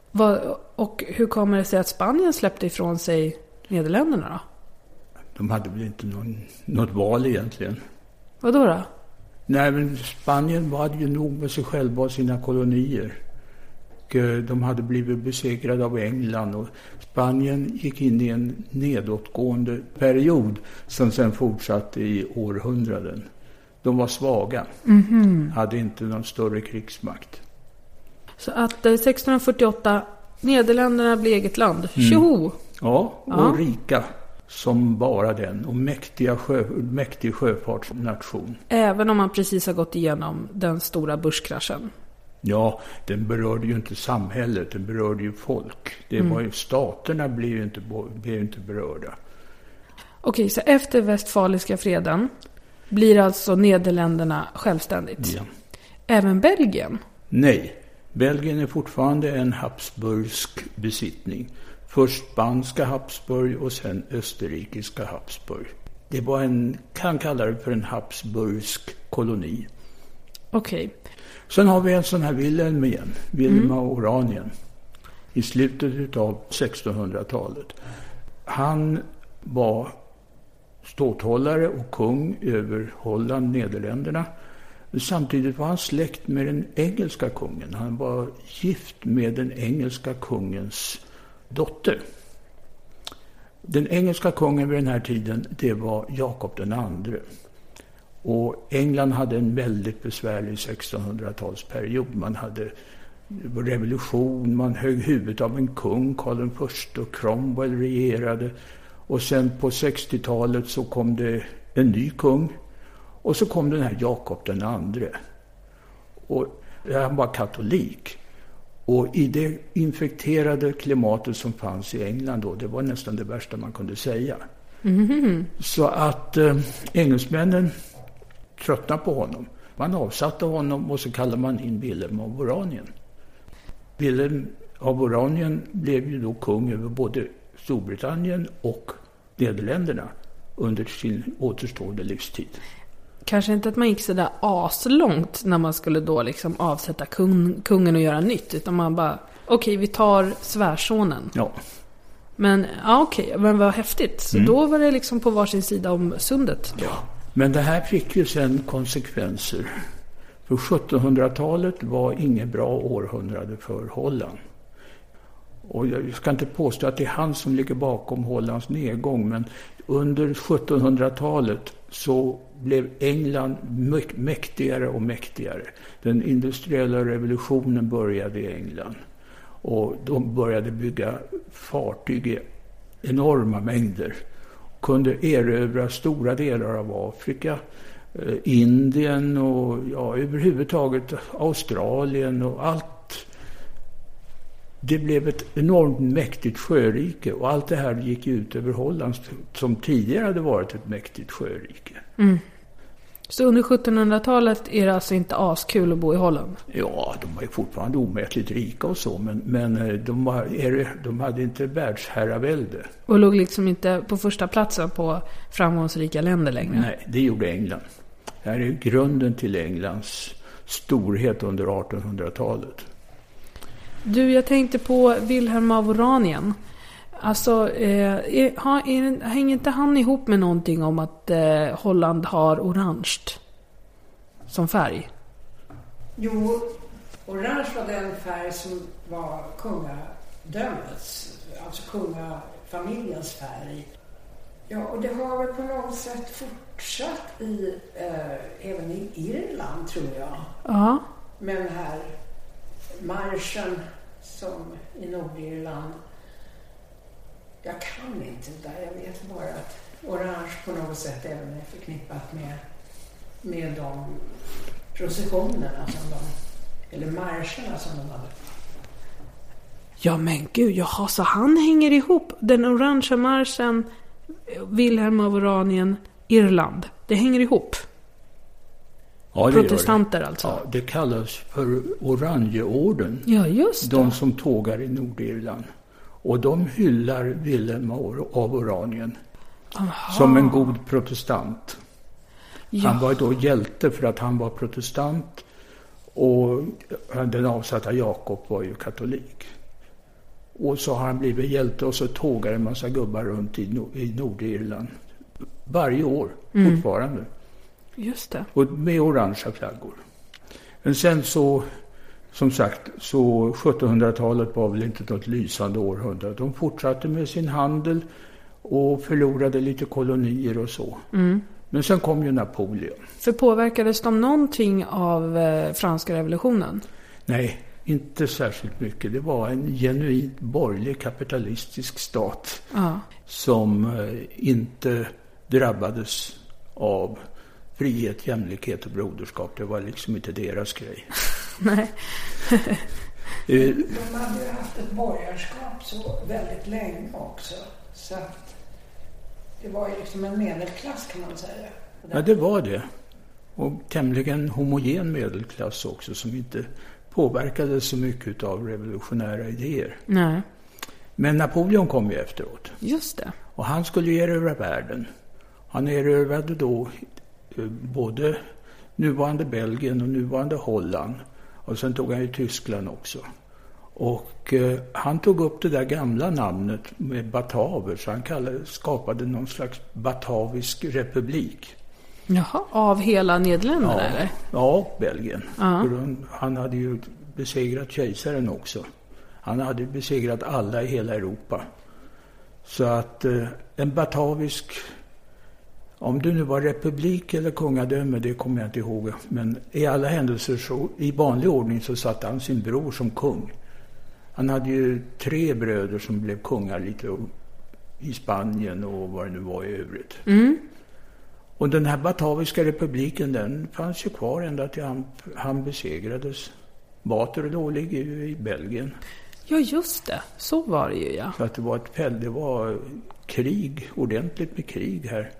Vad, och hur kommer det sig att Spanien släppte ifrån sig Nederländerna då? De hade väl inte någon, något val egentligen. Vad då då? Nej, men Spanien hade ju nog med sig själva och sina kolonier. Och de hade blivit besegrade av England och Spanien gick in i en nedåtgående period som sen fortsatte i århundraden. De var svaga, mm-hmm. hade inte någon större krigsmakt. Så att eh, sextonhundrafyrtioåtta, Nederländerna blev eget land. Tjoho! Mm. Ja, och ja. Rika som bara den. Och mäktiga sjö, mäktig sjöfartsnation. Även om man precis har gått igenom den stora börskraschen. Ja, den berörde ju inte samhället, den berörde ju folk. Det mm. var ju, staterna blev ju inte, blev inte berörda. Okej, så efter Westfaliska freden blir alltså Nederländerna självständigt. Ja. Även Belgien? Nej, Belgien är fortfarande en habsburgsk besittning. Först spanska Habsburg och sen österrikiska Habsburg. Det var en, kan kalla det för en habsburgsk koloni. Okej. Okay. Sen har vi en sån här Wilhelm igen, Wilhelm av Oranien, i slutet av sextonhundratalet. Han var ståthållare och kung över Holland, Nederländerna. Samtidigt var han släkt med den engelska kungen. Han var gift med den engelska kungens dotter. Den engelska kungen vid den här tiden, det var Jakob den andre. Och England hade en väldigt besvärlig sextonhundratalsperiod. Man hade revolution, man högg huvudet av en kung, Karl den förste, och Cromwell regerade. Och sen på sextiotalet så kom det en ny kung. Och så kom den här Jakob den andre. Och han var katolik. Och i det infekterade klimatet som fanns i England då, det var nästan det värsta man kunde säga. Mm-hmm. Så att eh, engelsmännen tröttnade på honom. Man avsatte honom och så kallade man in Wilhelm av Oranien. Wilhelm av Oranien blev ju då kung över både Storbritannien och Nederländerna under sin återstående livstid. Kanske inte att man gick så där aslångt när man skulle då liksom avsätta kung, kungen och göra nytt, utan man bara, okej, okay, vi tar svärsonen. Ja. Men ja, okej, okay, men vad häftigt. Så mm. då var det liksom på varsin sida om sundet. Ja, men det här fick ju sen konsekvenser. För sjuttonhundratalet var inget bra århundrade för Holland. Och jag ska inte påstå att det är han som ligger bakom Hollands nedgång, men under sjuttonhundratalet så blev England mäktigare och mäktigare. Den industriella revolutionen började i England. Och de började bygga fartyg i enorma mängder. Kunde erövra stora delar av Afrika, Indien och ja, överhuvudtaget Australien och allt. Det blev ett enormt mäktigt sjörike, och allt det här gick ut över Holland som tidigare hade varit ett mäktigt sjörike. Mm. Så under sjuttonhundratalet är det alltså inte askul att bo i Holland? Ja, de var ju fortfarande omätligt rika och så, men, men de, var, de hade inte världsherravälde. Och låg liksom inte på första platsen på framgångsrika länder längre? Nej, det gjorde England. Det här är grunden till Englands storhet under artonhundratalet. Du, jag tänkte på Wilhelm av Oranien. Alltså, eh, är, har, är, hänger inte han ihop med någonting om att eh, Holland har orange som färg? Jo, orange var den färg som var kungadömets, alltså kungafamiljens färg. Ja, och det har väl på något sätt fortsatt i, eh, även i Irland, tror jag. Ja. Men den här marschen som i Nordirland, jag kan inte det där, jag vet bara att orange på något sätt även är förknippat med, med de processionerna som de, eller marscherna som de hade. Ja men gud, jaha, så han hänger ihop, den orangea marschen, Wilhelm av Oranien, Irland, det hänger ihop. Ja, det protestanter det. alltså. Ja, det kallas för Oranjeorden. Ja, just det. De som tågar i Nordirland. Och de hyllar Wilhelm av Oranien. Aha. Som en god protestant. Ja. Han var då hjälte för att han var protestant. Och den avsatta Jakob var ju katolik. Och så har han blivit hjälte och så tågar en massa gubbar runt i, no- i Nordirland. Varje år, mm. fortfarande. Just det. Och med orangea flaggor. Men sen så, som sagt, så sjuttonhundratalet var väl inte något lysande århundrade. De fortsatte med sin handel och förlorade lite kolonier och så. Mm. Men sen kom ju Napoleon. För påverkades de någonting av eh, franska revolutionen? Nej, inte särskilt mycket. Det var en genuint borgerlig kapitalistisk stat ja. som eh, inte drabbades av frihet, jämlikhet och broderskap. Det var liksom inte deras grej. Nej. De hade ju haft ett borgarskap så väldigt länge också. Så att det var ju liksom en medelklass kan man säga. Ja, det var det. Och tämligen homogen medelklass också som inte påverkades så mycket av revolutionära idéer. Nej. Men Napoleon kom ju efteråt. Just det. Och han skulle erövra världen. Han erövrade då både nuvarande Belgien och nuvarande Holland. Och sen tog han ju Tyskland också. Och eh, han tog upp det där gamla namnet med bataver. Så han kallade, skapade någon slags batavisk republik. Jaha, av hela Nederländerna ja, eller? Ja, Belgien. Uh-huh. För han, han hade ju besegrat kejsaren också. Han hade besegrat alla i hela Europa. Så att eh, en batavisk... Om det nu var republik eller kungadöme, det kommer jag inte ihåg. Men i alla händelser så, i vanlig ordning så satt han sin bror som kung. Han hade ju tre bröder som blev kungar lite i Spanien och vad det nu var i övrigt. Mm. Och den här bataviska republiken, den fanns ju kvar ända till han, han besegrades. Waterloo ligger ju i Belgien. Ja, just det. Så var det ju, ja. Så att det var ett fält, det var krig, ordentligt med krig här.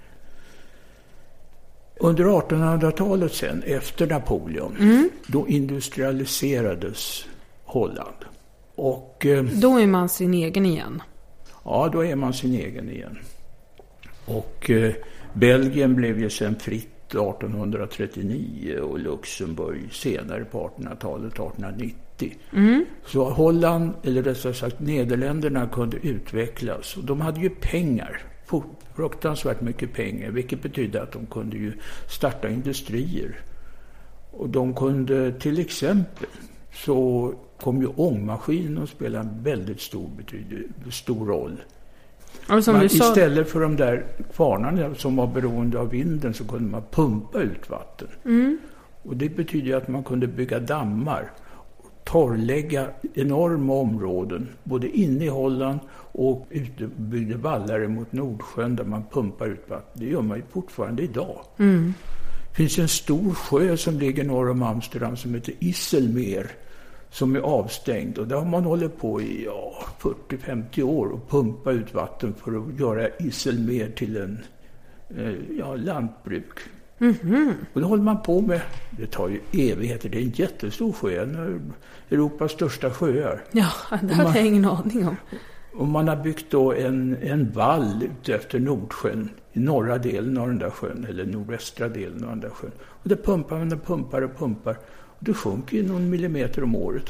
Under artonhundratalet sen, efter Napoleon, mm. då industrialiserades Holland. Och, eh, då är man sin egen igen. Ja, då är man sin egen igen. Och eh, Belgien blev ju sen fritt artonhundratrettionio och Luxemburg senare på artonhundratalet, artonhundranittio. Mm. Så Holland, eller rättare sagt Nederländerna, kunde utvecklas. Och de hade ju pengar. Fruktansvärt mycket pengar, vilket betyder att de kunde ju starta industrier. Och de kunde till exempel, så kom ju ångmaskinen att spela en väldigt stor, betyder, stor roll. Alltså, man, sa... Istället för de där kvarnarna som var beroende av vinden så kunde man pumpa ut vatten. Mm. Och det betyder att man kunde bygga dammar, torrlägga enorma områden, både inne i Holland och byggde vallar mot Nordsjön där man pumpar ut vatten. Det gör man ju fortfarande idag. Mm. Det finns en stor sjö som ligger norr om Amsterdam som heter Isselmeer som är avstängd. Och där har man hållit på i ja, fyrtio till femtio år och pumpa ut vatten för att göra Isselmeer till en eh, ja, lantbruk. Mm-hmm. Och det håller man på med. Det tar ju evigheter. Det är en jättestor sjö. En av Europas största sjöar. Ja, det hade man, jag ingen aning om. Och man har byggt då en, en vall ute efter Nordsjön. I norra delen av den där sjön. Eller nordvästra delen av den där sjön. Och det pumpar man, det pumpar och pumpar. Och det sjunker ju någon millimeter om året.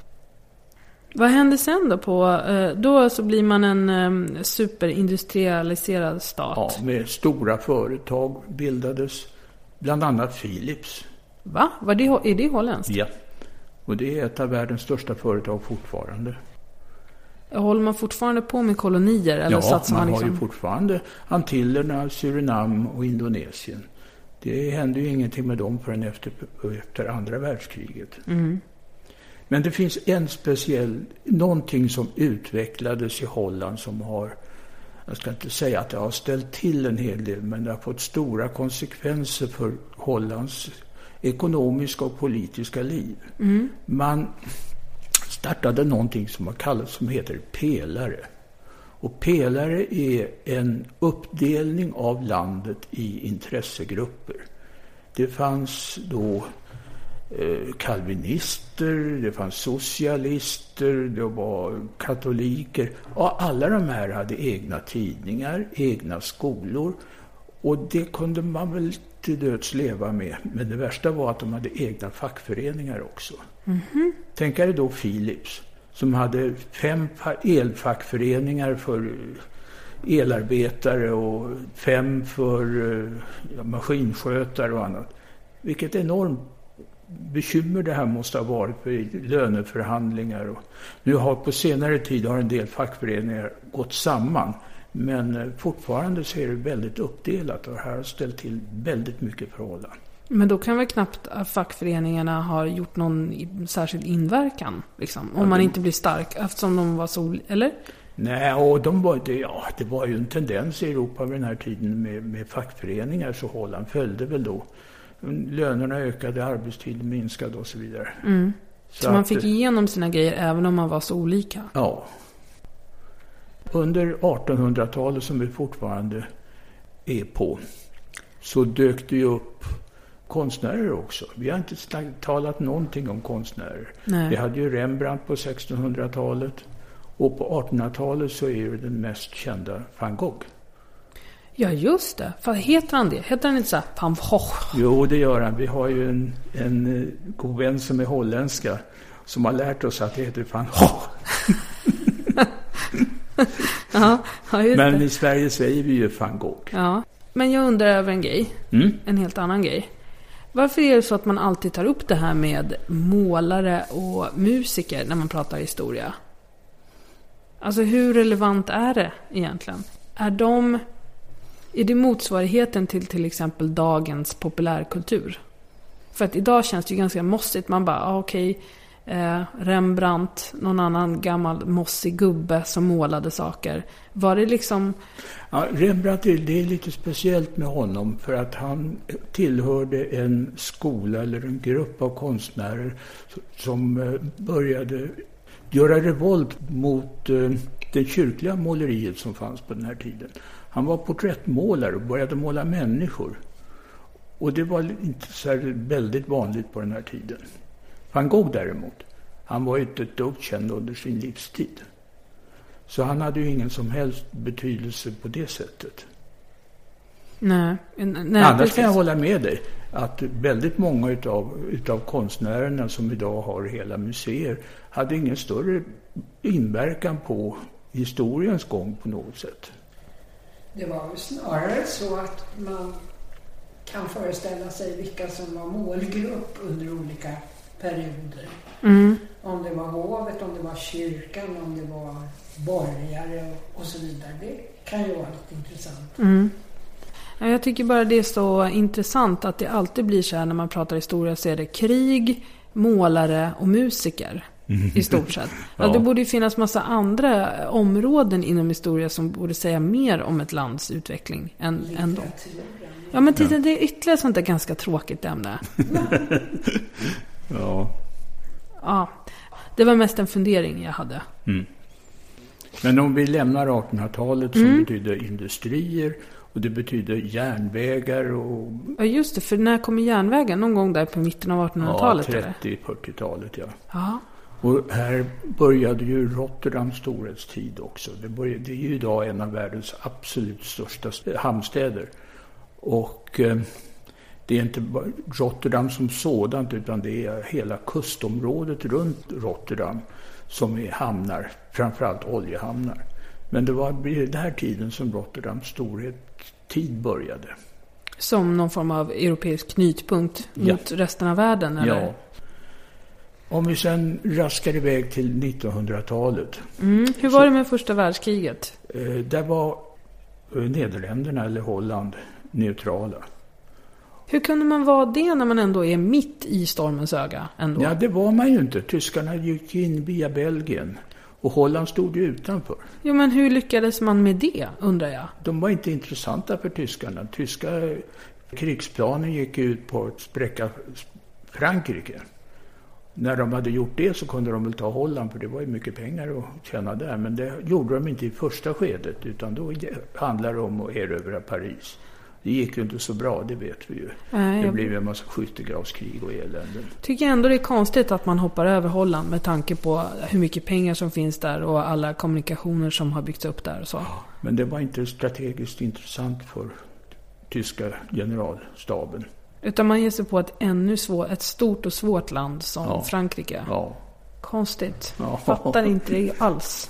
Vad händer sen då på... Då så blir man en superindustrialiserad stat. Ja, med stora företag bildades. Bland annat Philips. Va? Var det, är det holländskt? Ja. Och det är ett av världens största företag fortfarande. Håller man fortfarande på med kolonier? Eller ja, satsar man, man man liksom... har ju fortfarande Antillerna, Surinam och Indonesien. Det hände ju ingenting med dem förrän efter, efter andra världskriget. Mm. Men det finns en speciell, någonting som utvecklades i Holland som har, jag ska inte säga att det har ställt till en hel del, men det har fått stora konsekvenser för Hollands ekonomiska och politiska liv. Mm. Man startade någonting som har kallats, som heter pelare. Och pelare är en uppdelning av landet i intressegrupper. Det fanns då eh, kalvinister, det fanns socialister, det var katoliker. Och alla de här hade egna tidningar, egna skolor. Och det kunde man väl till döds leva med. Men det värsta var att de hade egna fackföreningar också. Mm-hmm. Tänk er då Philips som hade fem elfackföreningar för elarbetare och fem för ja, maskinskötare och annat. Vilket enormt bekymmer det här måste ha varit för löneförhandlingar. Och nu har på senare tid har en del fackföreningar gått samman. Men fortfarande så är det väldigt uppdelat och det här har ställt till väldigt mycket förhållanden. Men då kan väl knappt fackföreningarna ha gjort någon särskild inverkan liksom, om ja, man det... inte blir stark eftersom de var så, eller? Nej, och de var, det, ja, det var ju en tendens i Europa vid den här tiden med, med fackföreningar, så Holland följde väl då. Lönerna ökade, arbetstiden minskade och så vidare. Mm. Så, så man att, fick igenom sina grejer även om man var så olika? Ja. Under artonhundratalet som vi fortfarande är på så dök det ju upp konstnärer också. Vi har inte talat någonting om konstnärer. Nej. Vi hade ju Rembrandt på sextonhundratalet och på artonhundratalet så är ju den mest kända Van Gogh. Ja, just det. Vad heter han det? Heter han inte så här Van Gogh? Jo, det gör han. Vi har ju en, en god vän som är holländska som har lärt oss att det heter Van Gogh. Ja, ja, just men det. I Sverige säger vi ju Van Gogh. Ja, men jag undrar över en grej. Mm? En helt annan grej. Varför är det så att man alltid tar upp det här med målare och musiker när man pratar historia? Alltså hur relevant är det egentligen? Är de... Är det motsvarigheten till till exempel dagens populärkultur? För att idag känns det ju ganska mossigt. Man bara, ah, okej, okay, eh, Rembrandt, någon annan gammal mossig gubbe som målade saker. Var det liksom... Ja, Rembrandt, det är lite speciellt med honom för att han tillhörde en skola eller en grupp av konstnärer som började göra revolt mot det kyrkliga måleriet som fanns på den här tiden. Han var porträttmålare och började måla människor. Och det var inte så väldigt vanligt på den här tiden. Van Gogh däremot, han var inte ett dugg känd under sin livstid. Så han hade ju ingen som helst betydelse på det sättet. Nej, nej, Annars precis. kan jag hålla med dig att väldigt många utav, utav konstnärerna som idag har hela museer hade ingen större inverkan på historiens gång på något sätt. Det var väl snarare så att man kan föreställa sig vilka som var målgrupp under olika perioder. Mm. Om det var hovet, om det var kyrkan, om det var borgare och så vidare. Det kan ju vara lite intressant. Mm. Ja, jag tycker bara det är så intressant att det alltid blir så här när man pratar historia så är det krig, målare och musiker. I stort sett. Ja. Ja, det borde ju finnas massa andra områden inom historia som borde säga mer om ett lands utveckling än, än då. Ja, men titta, det är ytterligare sånt där ganska tråkigt ämne. Ja. Ja, det var mest en fundering jag hade. Mm. Men om vi lämnar artonhundratalet som mm. betyder industrier och det betyder järnvägar och... Ja, just det, för när kommer järnvägen? Någon gång där på mitten av artonhundratalet? Ja, trettio-fyrtiotalet, ja. Ja. Och här började ju Rotterdams storhetstid också. Det, började, det är ju idag en av världens absolut största hamnstäder. Och eh, det är inte bara Rotterdam som sådant utan det är hela kustområdet runt Rotterdam som är hamnar, framförallt oljehamnar. Men det var vid den här tiden som Rotterdams storhetstid började. Som någon form av europeisk knytpunkt ja. Mot resten av världen, eller? Ja. Om vi sen raskar iväg till nittonhundratalet. Mm. Hur var så, det med första världskriget? Eh, där var eh, Nederländerna eller Holland neutrala. Hur kunde man vara det när man ändå är mitt i stormens öga? Ändå? Ja, det var man ju inte. Tyskarna gick in via Belgien och Holland stod ju utanför. Jo, men hur lyckades man med det, undrar jag? De var inte intressanta för tyskarna. Tyska krigsplanen gick ut på att spräcka Frankrike. När de hade gjort det så kunde de väl ta Holland för det var ju mycket pengar att tjäna där. Men det gjorde de inte i första skedet utan då handlade det om att erövra Paris. Det gick ju inte så bra, det vet vi ju. Nej, det blev en massa skyttegravskrig och elände. Tycker ändå det är konstigt att man hoppar över Holland med tanke på hur mycket pengar som finns där och alla kommunikationer som har byggts upp där och så. Ja, men det var inte strategiskt intressant för tyska generalstaben. Utan man ger sig på ett ännu svår, ett stort och svårt land som ja. Frankrike. Ja. Konstigt. Ja. Fattar inte det alls.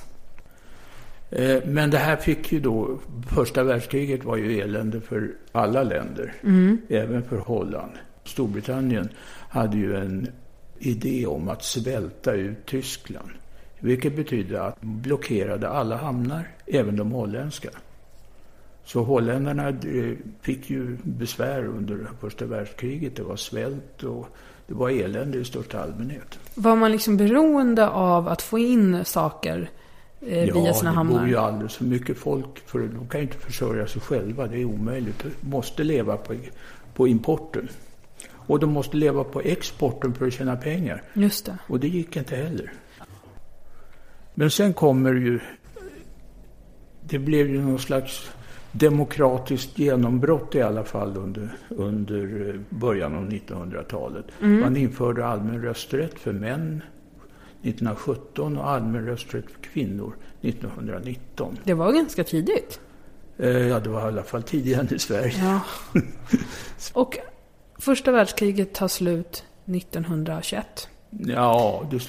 Men det här fick ju då, första världskriget var ju elände för alla länder, Mm. även för Holland. Storbritannien hade ju en idé om att svälta ut Tyskland, vilket betyder att man blockerade alla hamnar, även de holländska. Så holländarna fick ju besvär under första världskriget, det var svält och det var elände i största allmänhet. Var man liksom beroende av att få in saker eh, via sina hamnar? Ja, det bor ju alldeles för mycket folk, för de kan ju inte försörja sig själva, det är omöjligt. De måste leva på, på importen. Och de måste leva på exporten för att tjäna pengar. Just det. Och det gick inte heller. Men sen kommer ju, det blev ju någon slags demokratiskt genombrott i alla fall under, under början av nittonhundratalet. Mm. Man införde allmän rösträtt för män nittonhundrasjutton och allmän rösträtt för kvinnor nittonhundranitton. Det var ganska tidigt. Eh, ja, det var i alla fall tidigare än i Sverige. Ja. Och första världskriget tar slut nittonhundratjugoett. Ja, det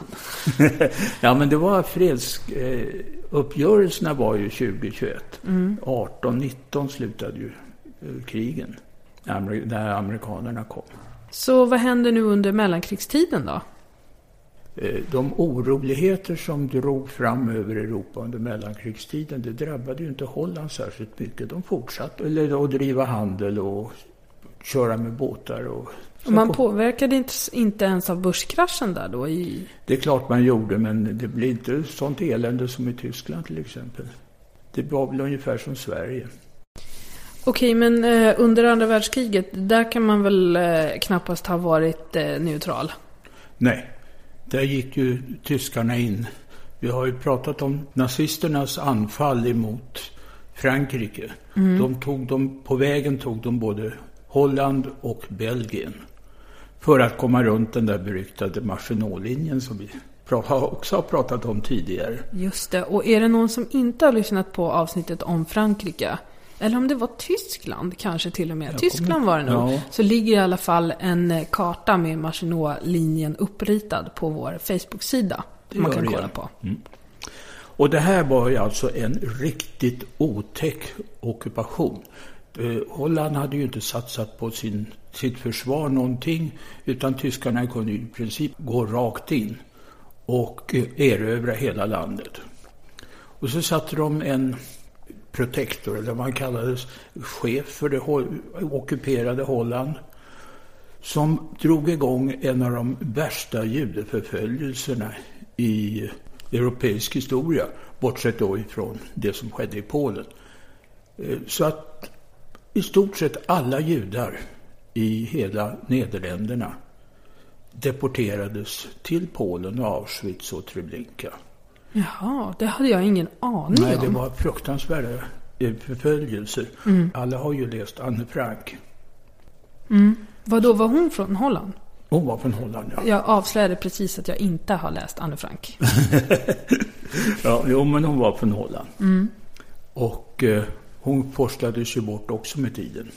ja, men det var freds eh, uppgörelserna var ju tjugo tjugoett. Mm. arton nitton slutade ju eh, krigen när, när amerikanerna kom. Så vad händer nu under mellankrigstiden då? Eh, de oroligheter som drog fram över Europa under mellankrigstiden, det drabbade ju inte Holland särskilt mycket. De fortsatte eller, att driva handel och köra med båtar och Och man påverkade inte, inte ens av börskraschen där då? I... Det är klart man gjorde, men det blir inte sånt elände som i Tyskland till exempel. Det var väl ungefär som Sverige. Okej, men eh, under andra världskriget, där kan man väl eh, knappast ha varit eh, neutral? Nej, där gick ju tyskarna in. Vi har ju pratat om nazisternas anfall emot Frankrike. Mm. De tog dem, på vägen tog de både Holland och Belgien. För att komma runt den där beryktade Maginot-linjen som vi också har pratat om tidigare. Just det, och är det någon som inte har lyssnat på avsnittet om Frankrike, eller om det var Tyskland kanske till och med, jag Tyskland kommer... var det nog, ja. Så ligger i alla fall en karta med Maginot-linjen uppritad på vår Facebook-sida. Det man kan kolla jag. på. Mm. Och det här var ju alltså en riktigt otäck ockupation. Holland hade ju inte satsat på sin, sitt försvar någonting, utan tyskarna kunde i princip gå rakt in och erövra hela landet. Och så satte de en protektor, eller man kallades chef för det ockuperade Holland, som drog igång en av de värsta judeförföljelserna i europeisk historia, bortsett då ifrån det som skedde i Polen. Så att i stort sett alla judar i hela Nederländerna deporterades till Polen och Auschwitz och Treblinka. Jaha, det hade jag ingen aning om. Nej, det var fruktansvärda förföljelser. Mm. Alla har ju läst Anne Frank. Mm. Vadå, var hon från Holland? Hon var från Holland, ja. Jag avslöjade precis att jag inte har läst Anne Frank. Ja, jo, men hon var från Holland. Mm. Och eh, hon forslades ju bort också med tiden.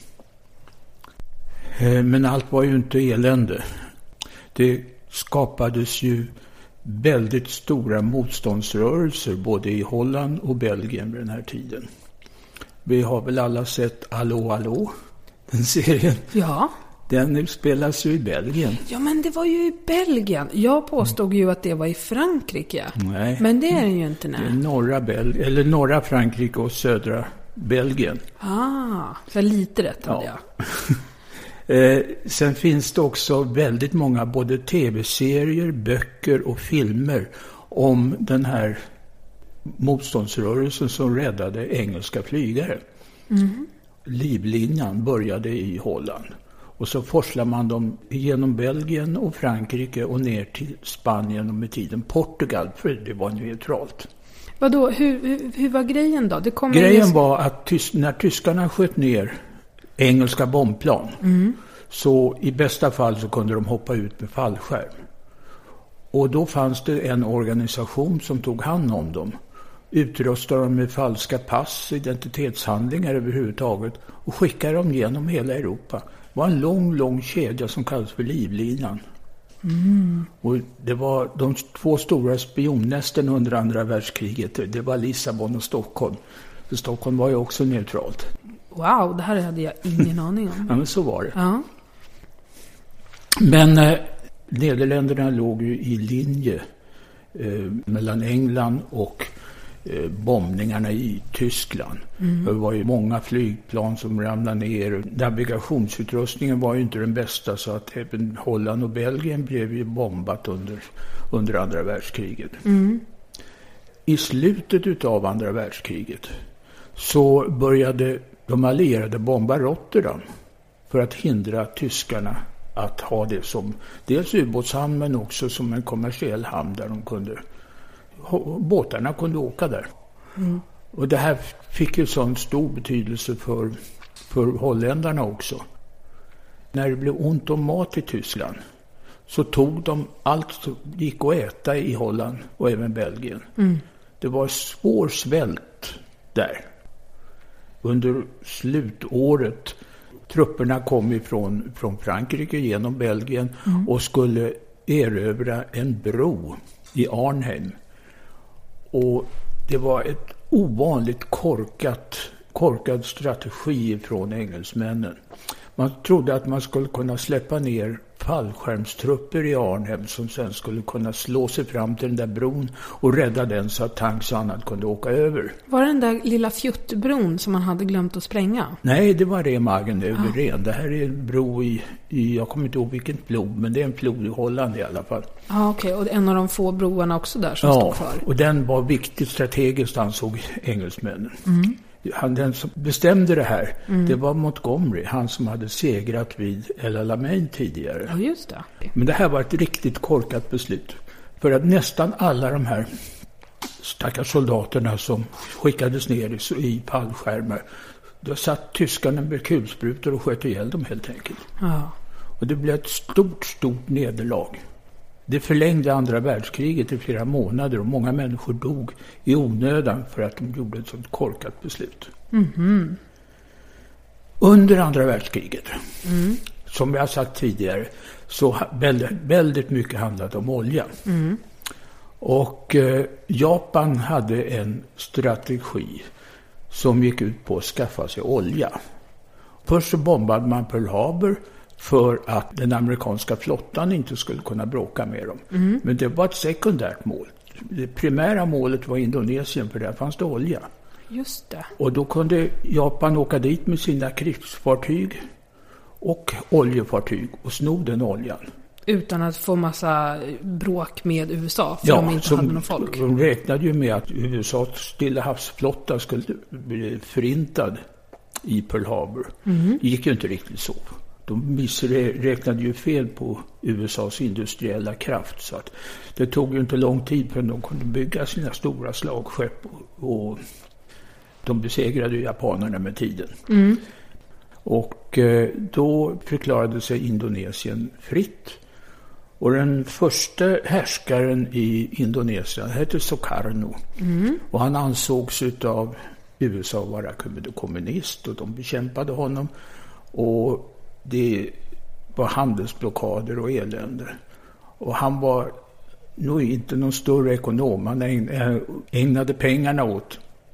Eh, men allt var ju inte elände. Det skapades ju väldigt stora motståndsrörelser både i Holland och Belgien vid den här tiden. Vi har väl alla sett Allå, Allå, den serien. Ja. Den spelas ju i Belgien. Ja, men det var ju i Belgien. Jag påstod ju att det var i Frankrike. Nej. Men det är det ju inte, nej. Det är norra, Bel- eller norra Frankrike och södra Belgien. Ah, så lite rätt hade ja. jag. eh, sen finns det också väldigt många både tv-serier, böcker och filmer om den här motståndsrörelsen som räddade engelska flygare. Mm. Livlinan började i Holland. Och så forslar man dem genom Belgien och Frankrike och ner till Spanien och med tiden Portugal, för det var neutralt. Vadå, hur, hur, hur var grejen då? Det kom grejen en... var att tys- när tyskarna sköt ner engelska bombplan mm. så i bästa fall så kunde de hoppa ut med fallskärm. Och då fanns det en organisation som tog hand om dem. Utrustade dem med falska pass, identitetshandlingar överhuvudtaget och skickade dem genom hela Europa. Det var en lång, lång kedja som kallas för livlinan. Mm. Och det var de två stora spionnästen under andra världskriget. Det var Lissabon och Stockholm. För Stockholm var ju också neutralt. Wow, det här hade jag ingen aning om. Ja, men så var det. Ja. Men eh, Nederländerna låg ju i linje eh, mellan England och eh, bombningarna i Tyskland. Mm. Det var ju många flygplan som ramlade ner. Navigationsutrustningen var ju inte den bästa, så att även Holland och Belgien blev ju bombat under, under andra världskriget. Mm. I slutet av andra världskriget så började de allierade bomba Rotterdam för att hindra tyskarna att ha det som dels ubåtshamn men också som en kommersiell hamn där de kunde, båtarna kunde åka där. Mm. Och det här fick ju sån stor betydelse för, för holländarna också. När det blev ont om mat i Tyskland så tog de allt som gick att äta i Holland och även Belgien. Mm. Det var svår svält där. Under slutåret, trupperna kom ifrån från Frankrike genom Belgien mm. och skulle erövra en bro i Arnhem. Och det var ett ovanligt korkat, korkad strategi från engelsmännen. Man trodde att man skulle kunna släppa ner fallskärmstrupper i Arnhem som sen skulle kunna slå sig fram till den där bron och rädda den så att tanks och annat kunde åka över. Var det den där lilla fjuttbron som man hade glömt att spränga? Nej, det var Remagen över ah. Ren. Det här är en bro i, i, jag kommer inte ihåg vilken flod, men det är en flod i Holland i alla fall. Ja, ah, okej. Okay. Och en av de få broarna också där som ja, stod kvar. Ja, och den var viktigt strategiskt, ansåg engelsmännen. Mm. Han, den som bestämde det här, mm. det var Montgomery, han som hade segrat vid El Alamein tidigare. Ja, just det. Men det här var ett riktigt korkat beslut. För att nästan alla de här stackars soldaterna som skickades ner i, i fallskärmar, då satt tyskarna med kulsprutor och sköt ihjäl dem helt enkelt. Ja. Och det blev ett stort, stort nederlag. Det förlängde andra världskriget i flera månader och många människor dog i onödan för att de gjorde ett sådant korkat beslut. Mm-hmm. Under andra världskriget, mm. som jag har sagt tidigare, så väldigt, väldigt mycket handlade om olja. Mm. Och eh, Japan hade en strategi som gick ut på att skaffa sig olja. Först så bombade man Pearl Harbor för att den amerikanska flottan inte skulle kunna bråka med dem. Mm. Men det var ett sekundärt mål. Det primära målet var Indonesien, för där fanns det olja. Just det. Och då kunde Japan åka dit med sina krigsfartyg och oljefartyg och sno den oljan. Utan att få massa bråk med U S A, för ja, de inte som, hade någon folk. De räknade ju med att U S A:s Stilla havsflotta skulle bli förintad i Pearl Harbor. Mm. Det gick ju inte riktigt så. De räknade ju fel på U S A:s industriella kraft, så att det tog ju inte lång tid för de kunde bygga sina stora slagskepp och, och de besegrade ju japanerna med tiden. Mm. Och eh, då förklarade sig Indonesien fritt. Och den första härskaren i Indonesien hette Sukarno. Mm. Och han ansågs av U S A vara kommunist och de bekämpade honom. Och det var handelsblockader och elände. Och han var nog inte någon större ekonom. Han ägnade pengarna åt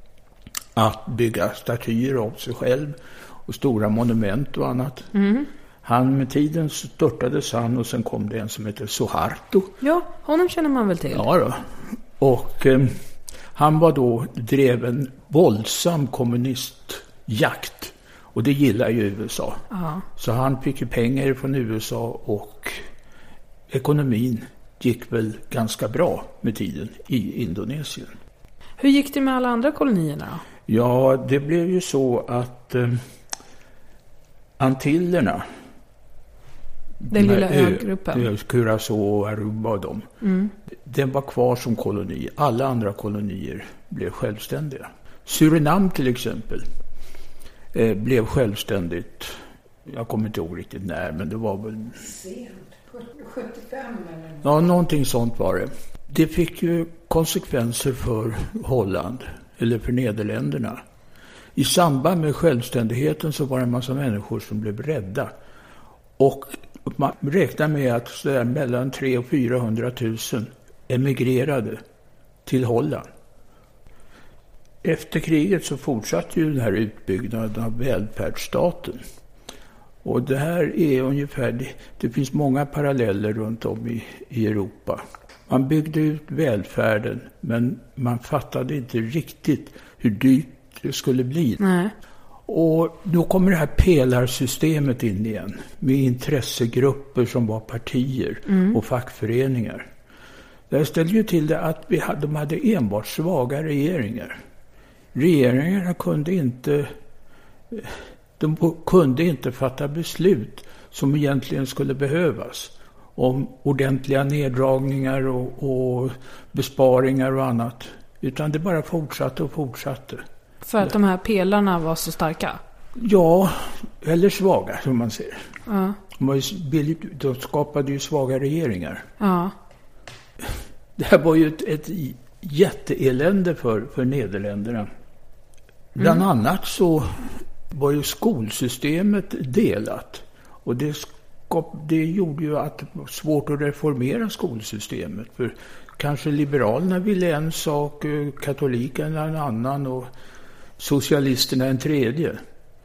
att bygga statyer av sig själv och stora monument och annat. Mm. Han med tiden störtades han och sen kom det en som heter Suharto. Ja, honom känner man väl till. Ja då. Och eh, han var då drev en våldsam kommunistjakt. Och det gillar ju U S A. Aha. Så han fick ju pengar från U S A och ekonomin gick väl ganska bra med tiden i Indonesien. Hur gick det med alla andra kolonierna? Ja, det blev ju så att eh, Antillerna, den lilla ögruppen, Curacao och Aruba och dem, mm. den var kvar som koloni. Alla andra kolonier blev självständiga. Surinam till exempel eh, blev självständigt. Jag kommer inte ihåg riktigt när, men det var väl sent, sjuttiofem eller något. Ja, någonting sånt var det. Det fick ju konsekvenser för Holland eller för Nederländerna. I samband med självständigheten så var det en massa människor som blev rädda. Och Man räknar med att så där mellan tre och fyrahundratusen emigrerade till Holland. Efter kriget så fortsatte ju den här utbyggnaden av välfärdsstaten. Och det här är ungefär, det, det finns många paralleller runt om i, i Europa. Man byggde ut välfärden, men man fattade inte riktigt hur dyrt det skulle bli. Nej. Och då kommer det här pelarsystemet in igen, med intressegrupper som var partier mm. och fackföreningar. Det ställde ju till det att vi hade, de hade enbart svaga regeringar. Regeringarna kunde inte, de kunde inte fatta beslut som egentligen skulle behövas om ordentliga neddragningar och, och besparingar och annat. Utan det bara fortsatte och fortsatte. För att de här pelarna var så starka? Ja, eller svaga som man ser. Ja. De skapade ju svaga regeringar. Ja. Det här var ju ett, ett jätteelände för, för Nederländerna. Bland mm. annat så var ju skolsystemet delat. Och det, skap, det gjorde ju att det var svårt att reformera skolsystemet. För kanske liberalerna ville en sak, katolikerna en annan och socialisterna en tredje.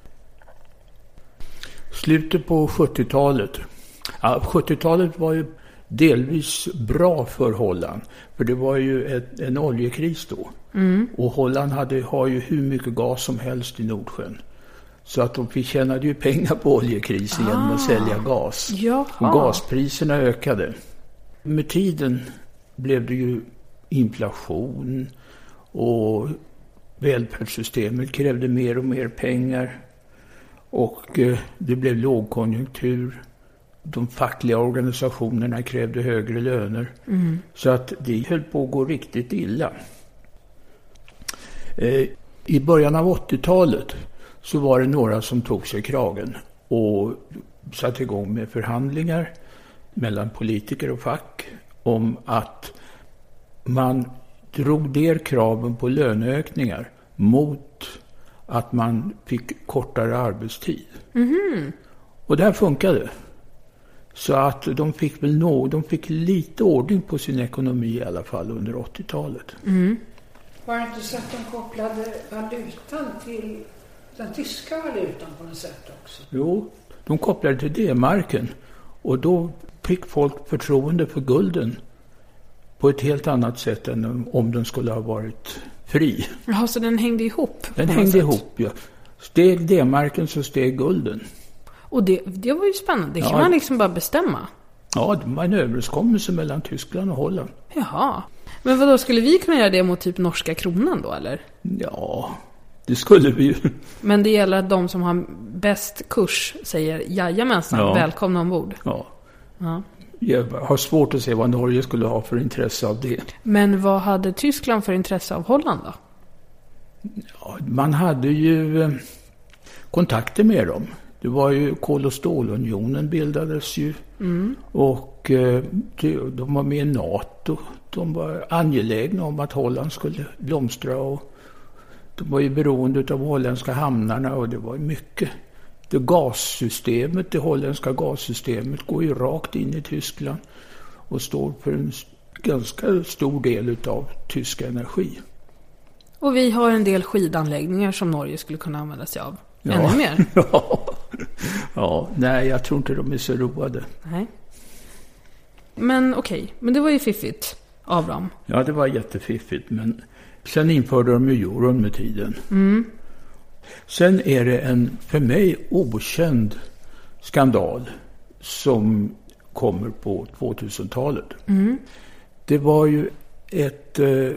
Slutet på sjuttiotalet. Ja, sjuttiotalet var ju delvis bra för Holland. För det var ju ett, en oljekris då. Mm. Och Holland hade, har ju hur mycket gas som helst i Nordsjön. Så att de tjänade ju pengar på oljekrisen ah. genom att sälja gas. Jaha. Och gaspriserna ökade. Med tiden blev det ju inflation och välfärdssystemet krävde mer och mer pengar. Och eh, det blev lågkonjunktur. De fackliga organisationerna krävde högre löner. Mm. Så att det höll på att gå riktigt illa. Eh, I början av åttiotalet så var det några som tog sig kragen och satte igång med förhandlingar mellan politiker och fack om att man drog ner kraven på löneökningar mot att man fick kortare arbetstid. Mm. Och det här funkade. Så att de fick väl nå, de fick lite ordning på sin ekonomi i alla fall under åttiotalet. Mm. Var det inte så att de kopplade valutan till den tyska valutan på något sätt också? Jo, de kopplade till D-marken. Och då fick folk förtroende för gulden på ett helt annat sätt än om den skulle ha varit fri. Jaha, så den hängde ihop? Den hängde sätt. ihop, ja. Steg D-marken så steg gulden. Och det, det var ju spännande. Det kan ja. man liksom bara bestämma. Ja, det var en överenskommelse mellan Tyskland och Holland. Jaha. Men vad då skulle vi kunna göra det mot typ norska kronan då, eller? Ja, det skulle vi ju. Men det gäller att de som har bäst kurs säger jajamensan, ja. välkomna ombord. Ja. ja. Jag har svårt att se vad Norge skulle ha för intresse av det. Men vad hade Tyskland för intresse av Holland då? Ja, man hade ju eh, kontakter med dem. Det var ju kol- och stålunionen bildades ju. Mm. Och eh, de var med i NATO. De var angelägna om att Holland skulle blomstra. Och de var ju beroende av holländska hamnarna och det var mycket. Det gassystemet, det holländska gassystemet går ju rakt in i Tyskland och står för en ganska stor del av tysk energi. Och vi har en del skidanläggningar som Norge skulle kunna använda sig av. Ja. Ännu mer? ja. ja, nej jag tror inte de är så roade. Nej. Men okej, okay. men det var ju fiffigt av dem. Ja, det var jättefiffigt, men sen införde de ju euron med tiden. Mm. Sen är det en för mig okänd skandal som kommer på tvåtusentalet. Mm. Det var ju ett eh,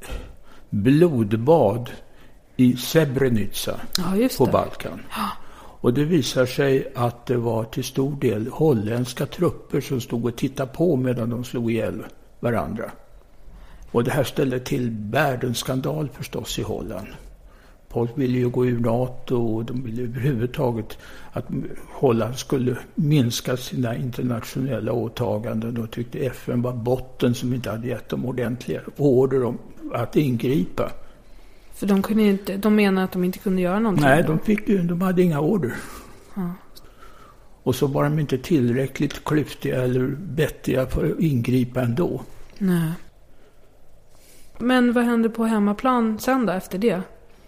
blodbad i Srebrenica ja, på Balkan. Ja. Och det visar sig att det var till stor del holländska trupper som stod och tittade på medan de slog ihjäl varandra. Och det här ställde till världens skandal förstås i Holland. Folk ville ju gå ur NATO och de ville överhuvudtaget att Holland skulle minska sina internationella åtaganden och tyckte F N var botten som inte hade gett dem ordentliga order om att ingripa. För de kunde inte, de menar att de inte kunde göra någonting? Nej, de, fick ju, de hade inga order. Ja. Och så var de inte tillräckligt klyftiga eller vettiga för att ingripa ändå. Nej. Men vad hände på hemmaplan sen då efter det?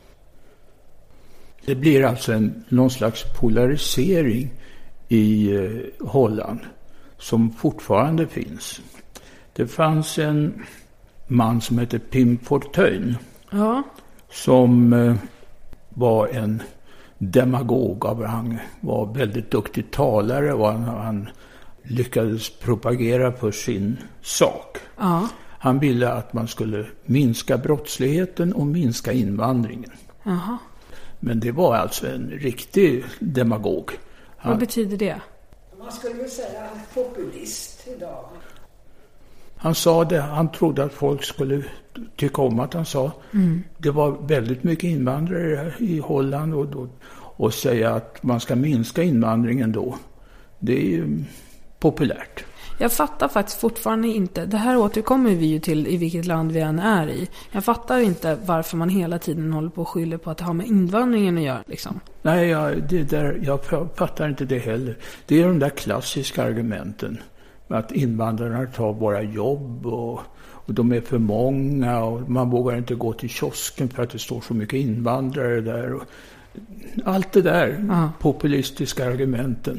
Det blir alltså en, någon slags polarisering i eh, Holland som fortfarande finns. Det fanns en man som hette Pim Fortuyn. Ja. Som eh, var en demagog. Av, han var väldigt duktig talare och han, han lyckades propagera för sin sak. Ja. Han ville att man skulle minska brottsligheten och minska invandringen. Aha. Men det var alltså en riktig demagog. Han, Vad betyder det? Man skulle väl säga populist idag. Han sa det, han trodde att folk skulle tycka om att han sa. Mm. Det var väldigt mycket invandrare i Holland och, och, och säga att man ska minska invandringen då. Det är ju populärt. Jag fattar faktiskt fortfarande inte. Det här återkommer vi ju till i vilket land vi än är i. Jag fattar inte varför man hela tiden håller på och skyller på att det har med invandringen att göra. Liksom. Nej, jag, det där, jag fattar inte det heller. Det är de där klassiska argumenten. Att invandrarna tar våra jobb och, och de är för många och man vågar inte gå till kiosken för att det står så mycket invandrare där. Och allt det där, Aha. populistiska argumenten.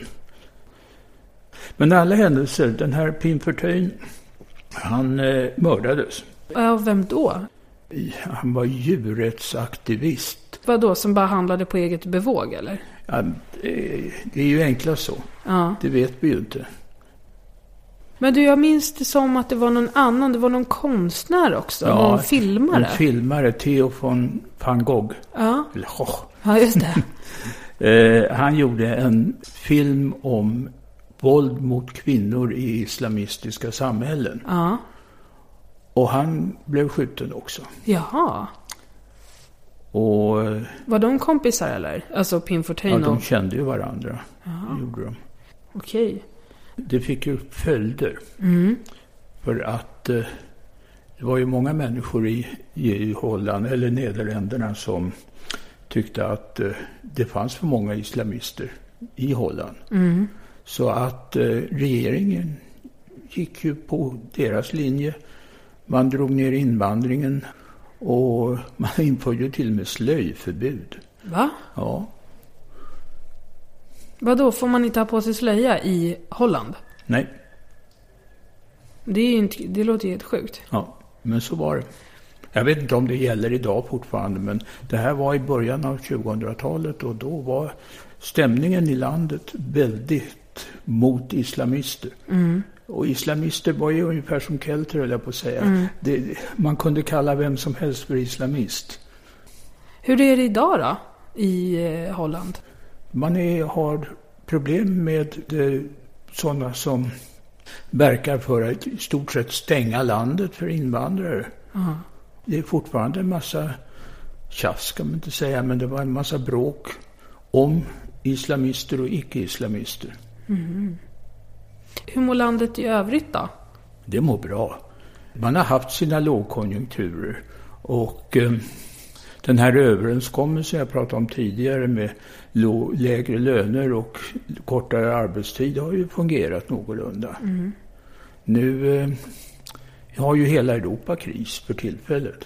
Men alla händelser, den här Pim Fortuyn, han eh, mördades. Ja, vem då? Han var djurrättsaktivist. Vad då, som bara handlade på eget bevåg, eller? Ja, det är ju enklast så. Ja. Det vet vi ju inte. Men du, jag minns det som att det var någon annan, det var någon konstnär också, ja, någon filmare. En filmare, Theo von van Gogh. Ja, Eller, oh. ja just det. eh, han gjorde en film om våld mot kvinnor i islamistiska samhällen. Ja. Och han blev skjuten också. Jaha. Och, var de kompisar eller? Alltså Pim Fortuyn? Ja, de kände ju varandra. Jaha. Gjorde de. Okej. Det fick ju följder. Mm. För att eh, det var ju många människor i, i Holland eller Nederländerna som tyckte att eh, det fanns för många islamister i Holland. Mm. Så att eh, regeringen gick ju på deras linje. Man drog ner invandringen och man införde till och med slöjförbud. Va? Ja. Vadå, får man inte ha på sig slöja i Holland? Nej. Det, är ju inte, det låter ju helt sjukt. Ja, men så var det. Jag vet inte om det gäller idag fortfarande, men det här var i början av tjugohundratalet och då var stämningen i landet väldigt mot islamister. Mm. Och islamister var ju ungefär som kelter, höll jag på att säga. Mm. Det, man kunde kalla vem som helst för islamist. Hur är det idag då i eh, Holland? Man är, har problem med det, sådana som verkar för att i stort sett stänga landet för invandrare. Uh-huh. Det är fortfarande en massa tjafs, kan man inte säga, men det var en massa bråk om islamister och icke-islamister. Mm. Hur mår landet i övrigt då? Det mår bra. Man har haft sina lågkonjunkturer och eh, den här överenskommelsen jag pratade om tidigare med lo- lägre löner och kortare arbetstid har ju fungerat någorlunda. Mm. Nu eh, har ju hela Europa kris för tillfället.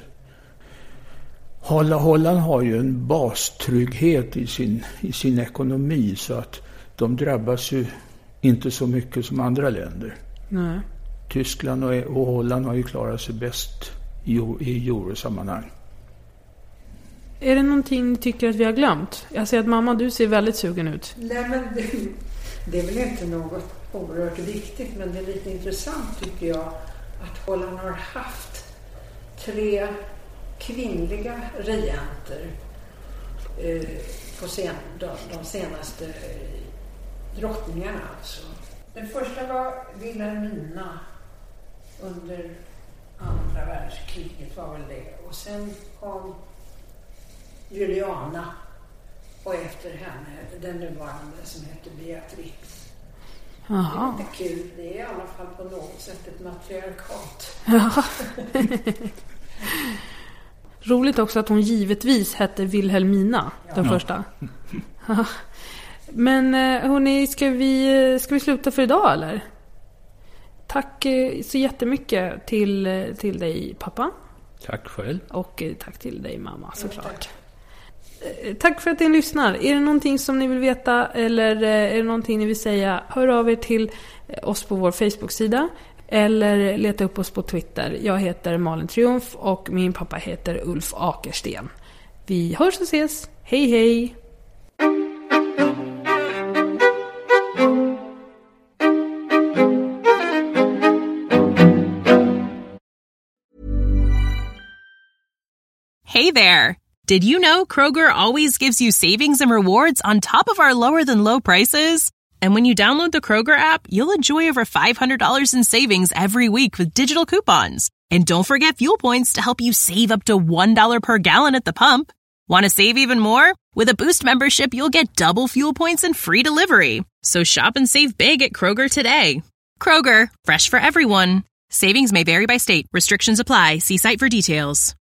Holland har ju en bastrygghet i sin, i sin ekonomi så att de drabbas ju inte så mycket som andra länder. Nej. Tyskland och, och Holland har ju klarat sig bäst i, i eurosammanhang. Är det någonting ni tycker att vi har glömt? Jag ser att mamma, du ser väldigt sugen ut. Nej, men det, det är väl inte något oerhört viktigt, men det är lite intressant tycker jag att Holland har haft tre kvinnliga regenter eh, på sen, de, de senaste drottningarna alltså. Den första var Wilhelmina under andra världskriget var väl det. Och sen kom Juliana och efter henne den nuvarande som heter Beatrix. Aha. Det är kul. Det är i alla fall på något sätt ett matriarkat. Ja. Roligt också att hon givetvis hette Wilhelmina, den ja. första. Men hörni, ska vi, ska vi sluta för idag eller? Tack så jättemycket till, till dig pappa. Tack själv. Och tack till dig mamma såklart. Tack för att ni lyssnar. Är det någonting som ni vill veta eller är det någonting ni vill säga, hör av er till oss på vår Facebook-sida eller leta upp oss på Twitter. Jag heter Malin Triumf och min pappa heter Ulf Akersten. Vi hörs och ses. Hej hej! Hey there! Did you know Kroger always gives you savings and rewards on top of our lower-than-low prices? And when you download the Kroger app, you'll enjoy over five hundred dollars in savings every week with digital coupons. And don't forget fuel points to help you save up to one dollar per gallon at the pump. Want to save even more? With a Boost membership, you'll get double fuel points and free delivery. So shop and save big at Kroger today. Kroger, fresh for everyone. Savings may vary by state. Restrictions apply. See site for details.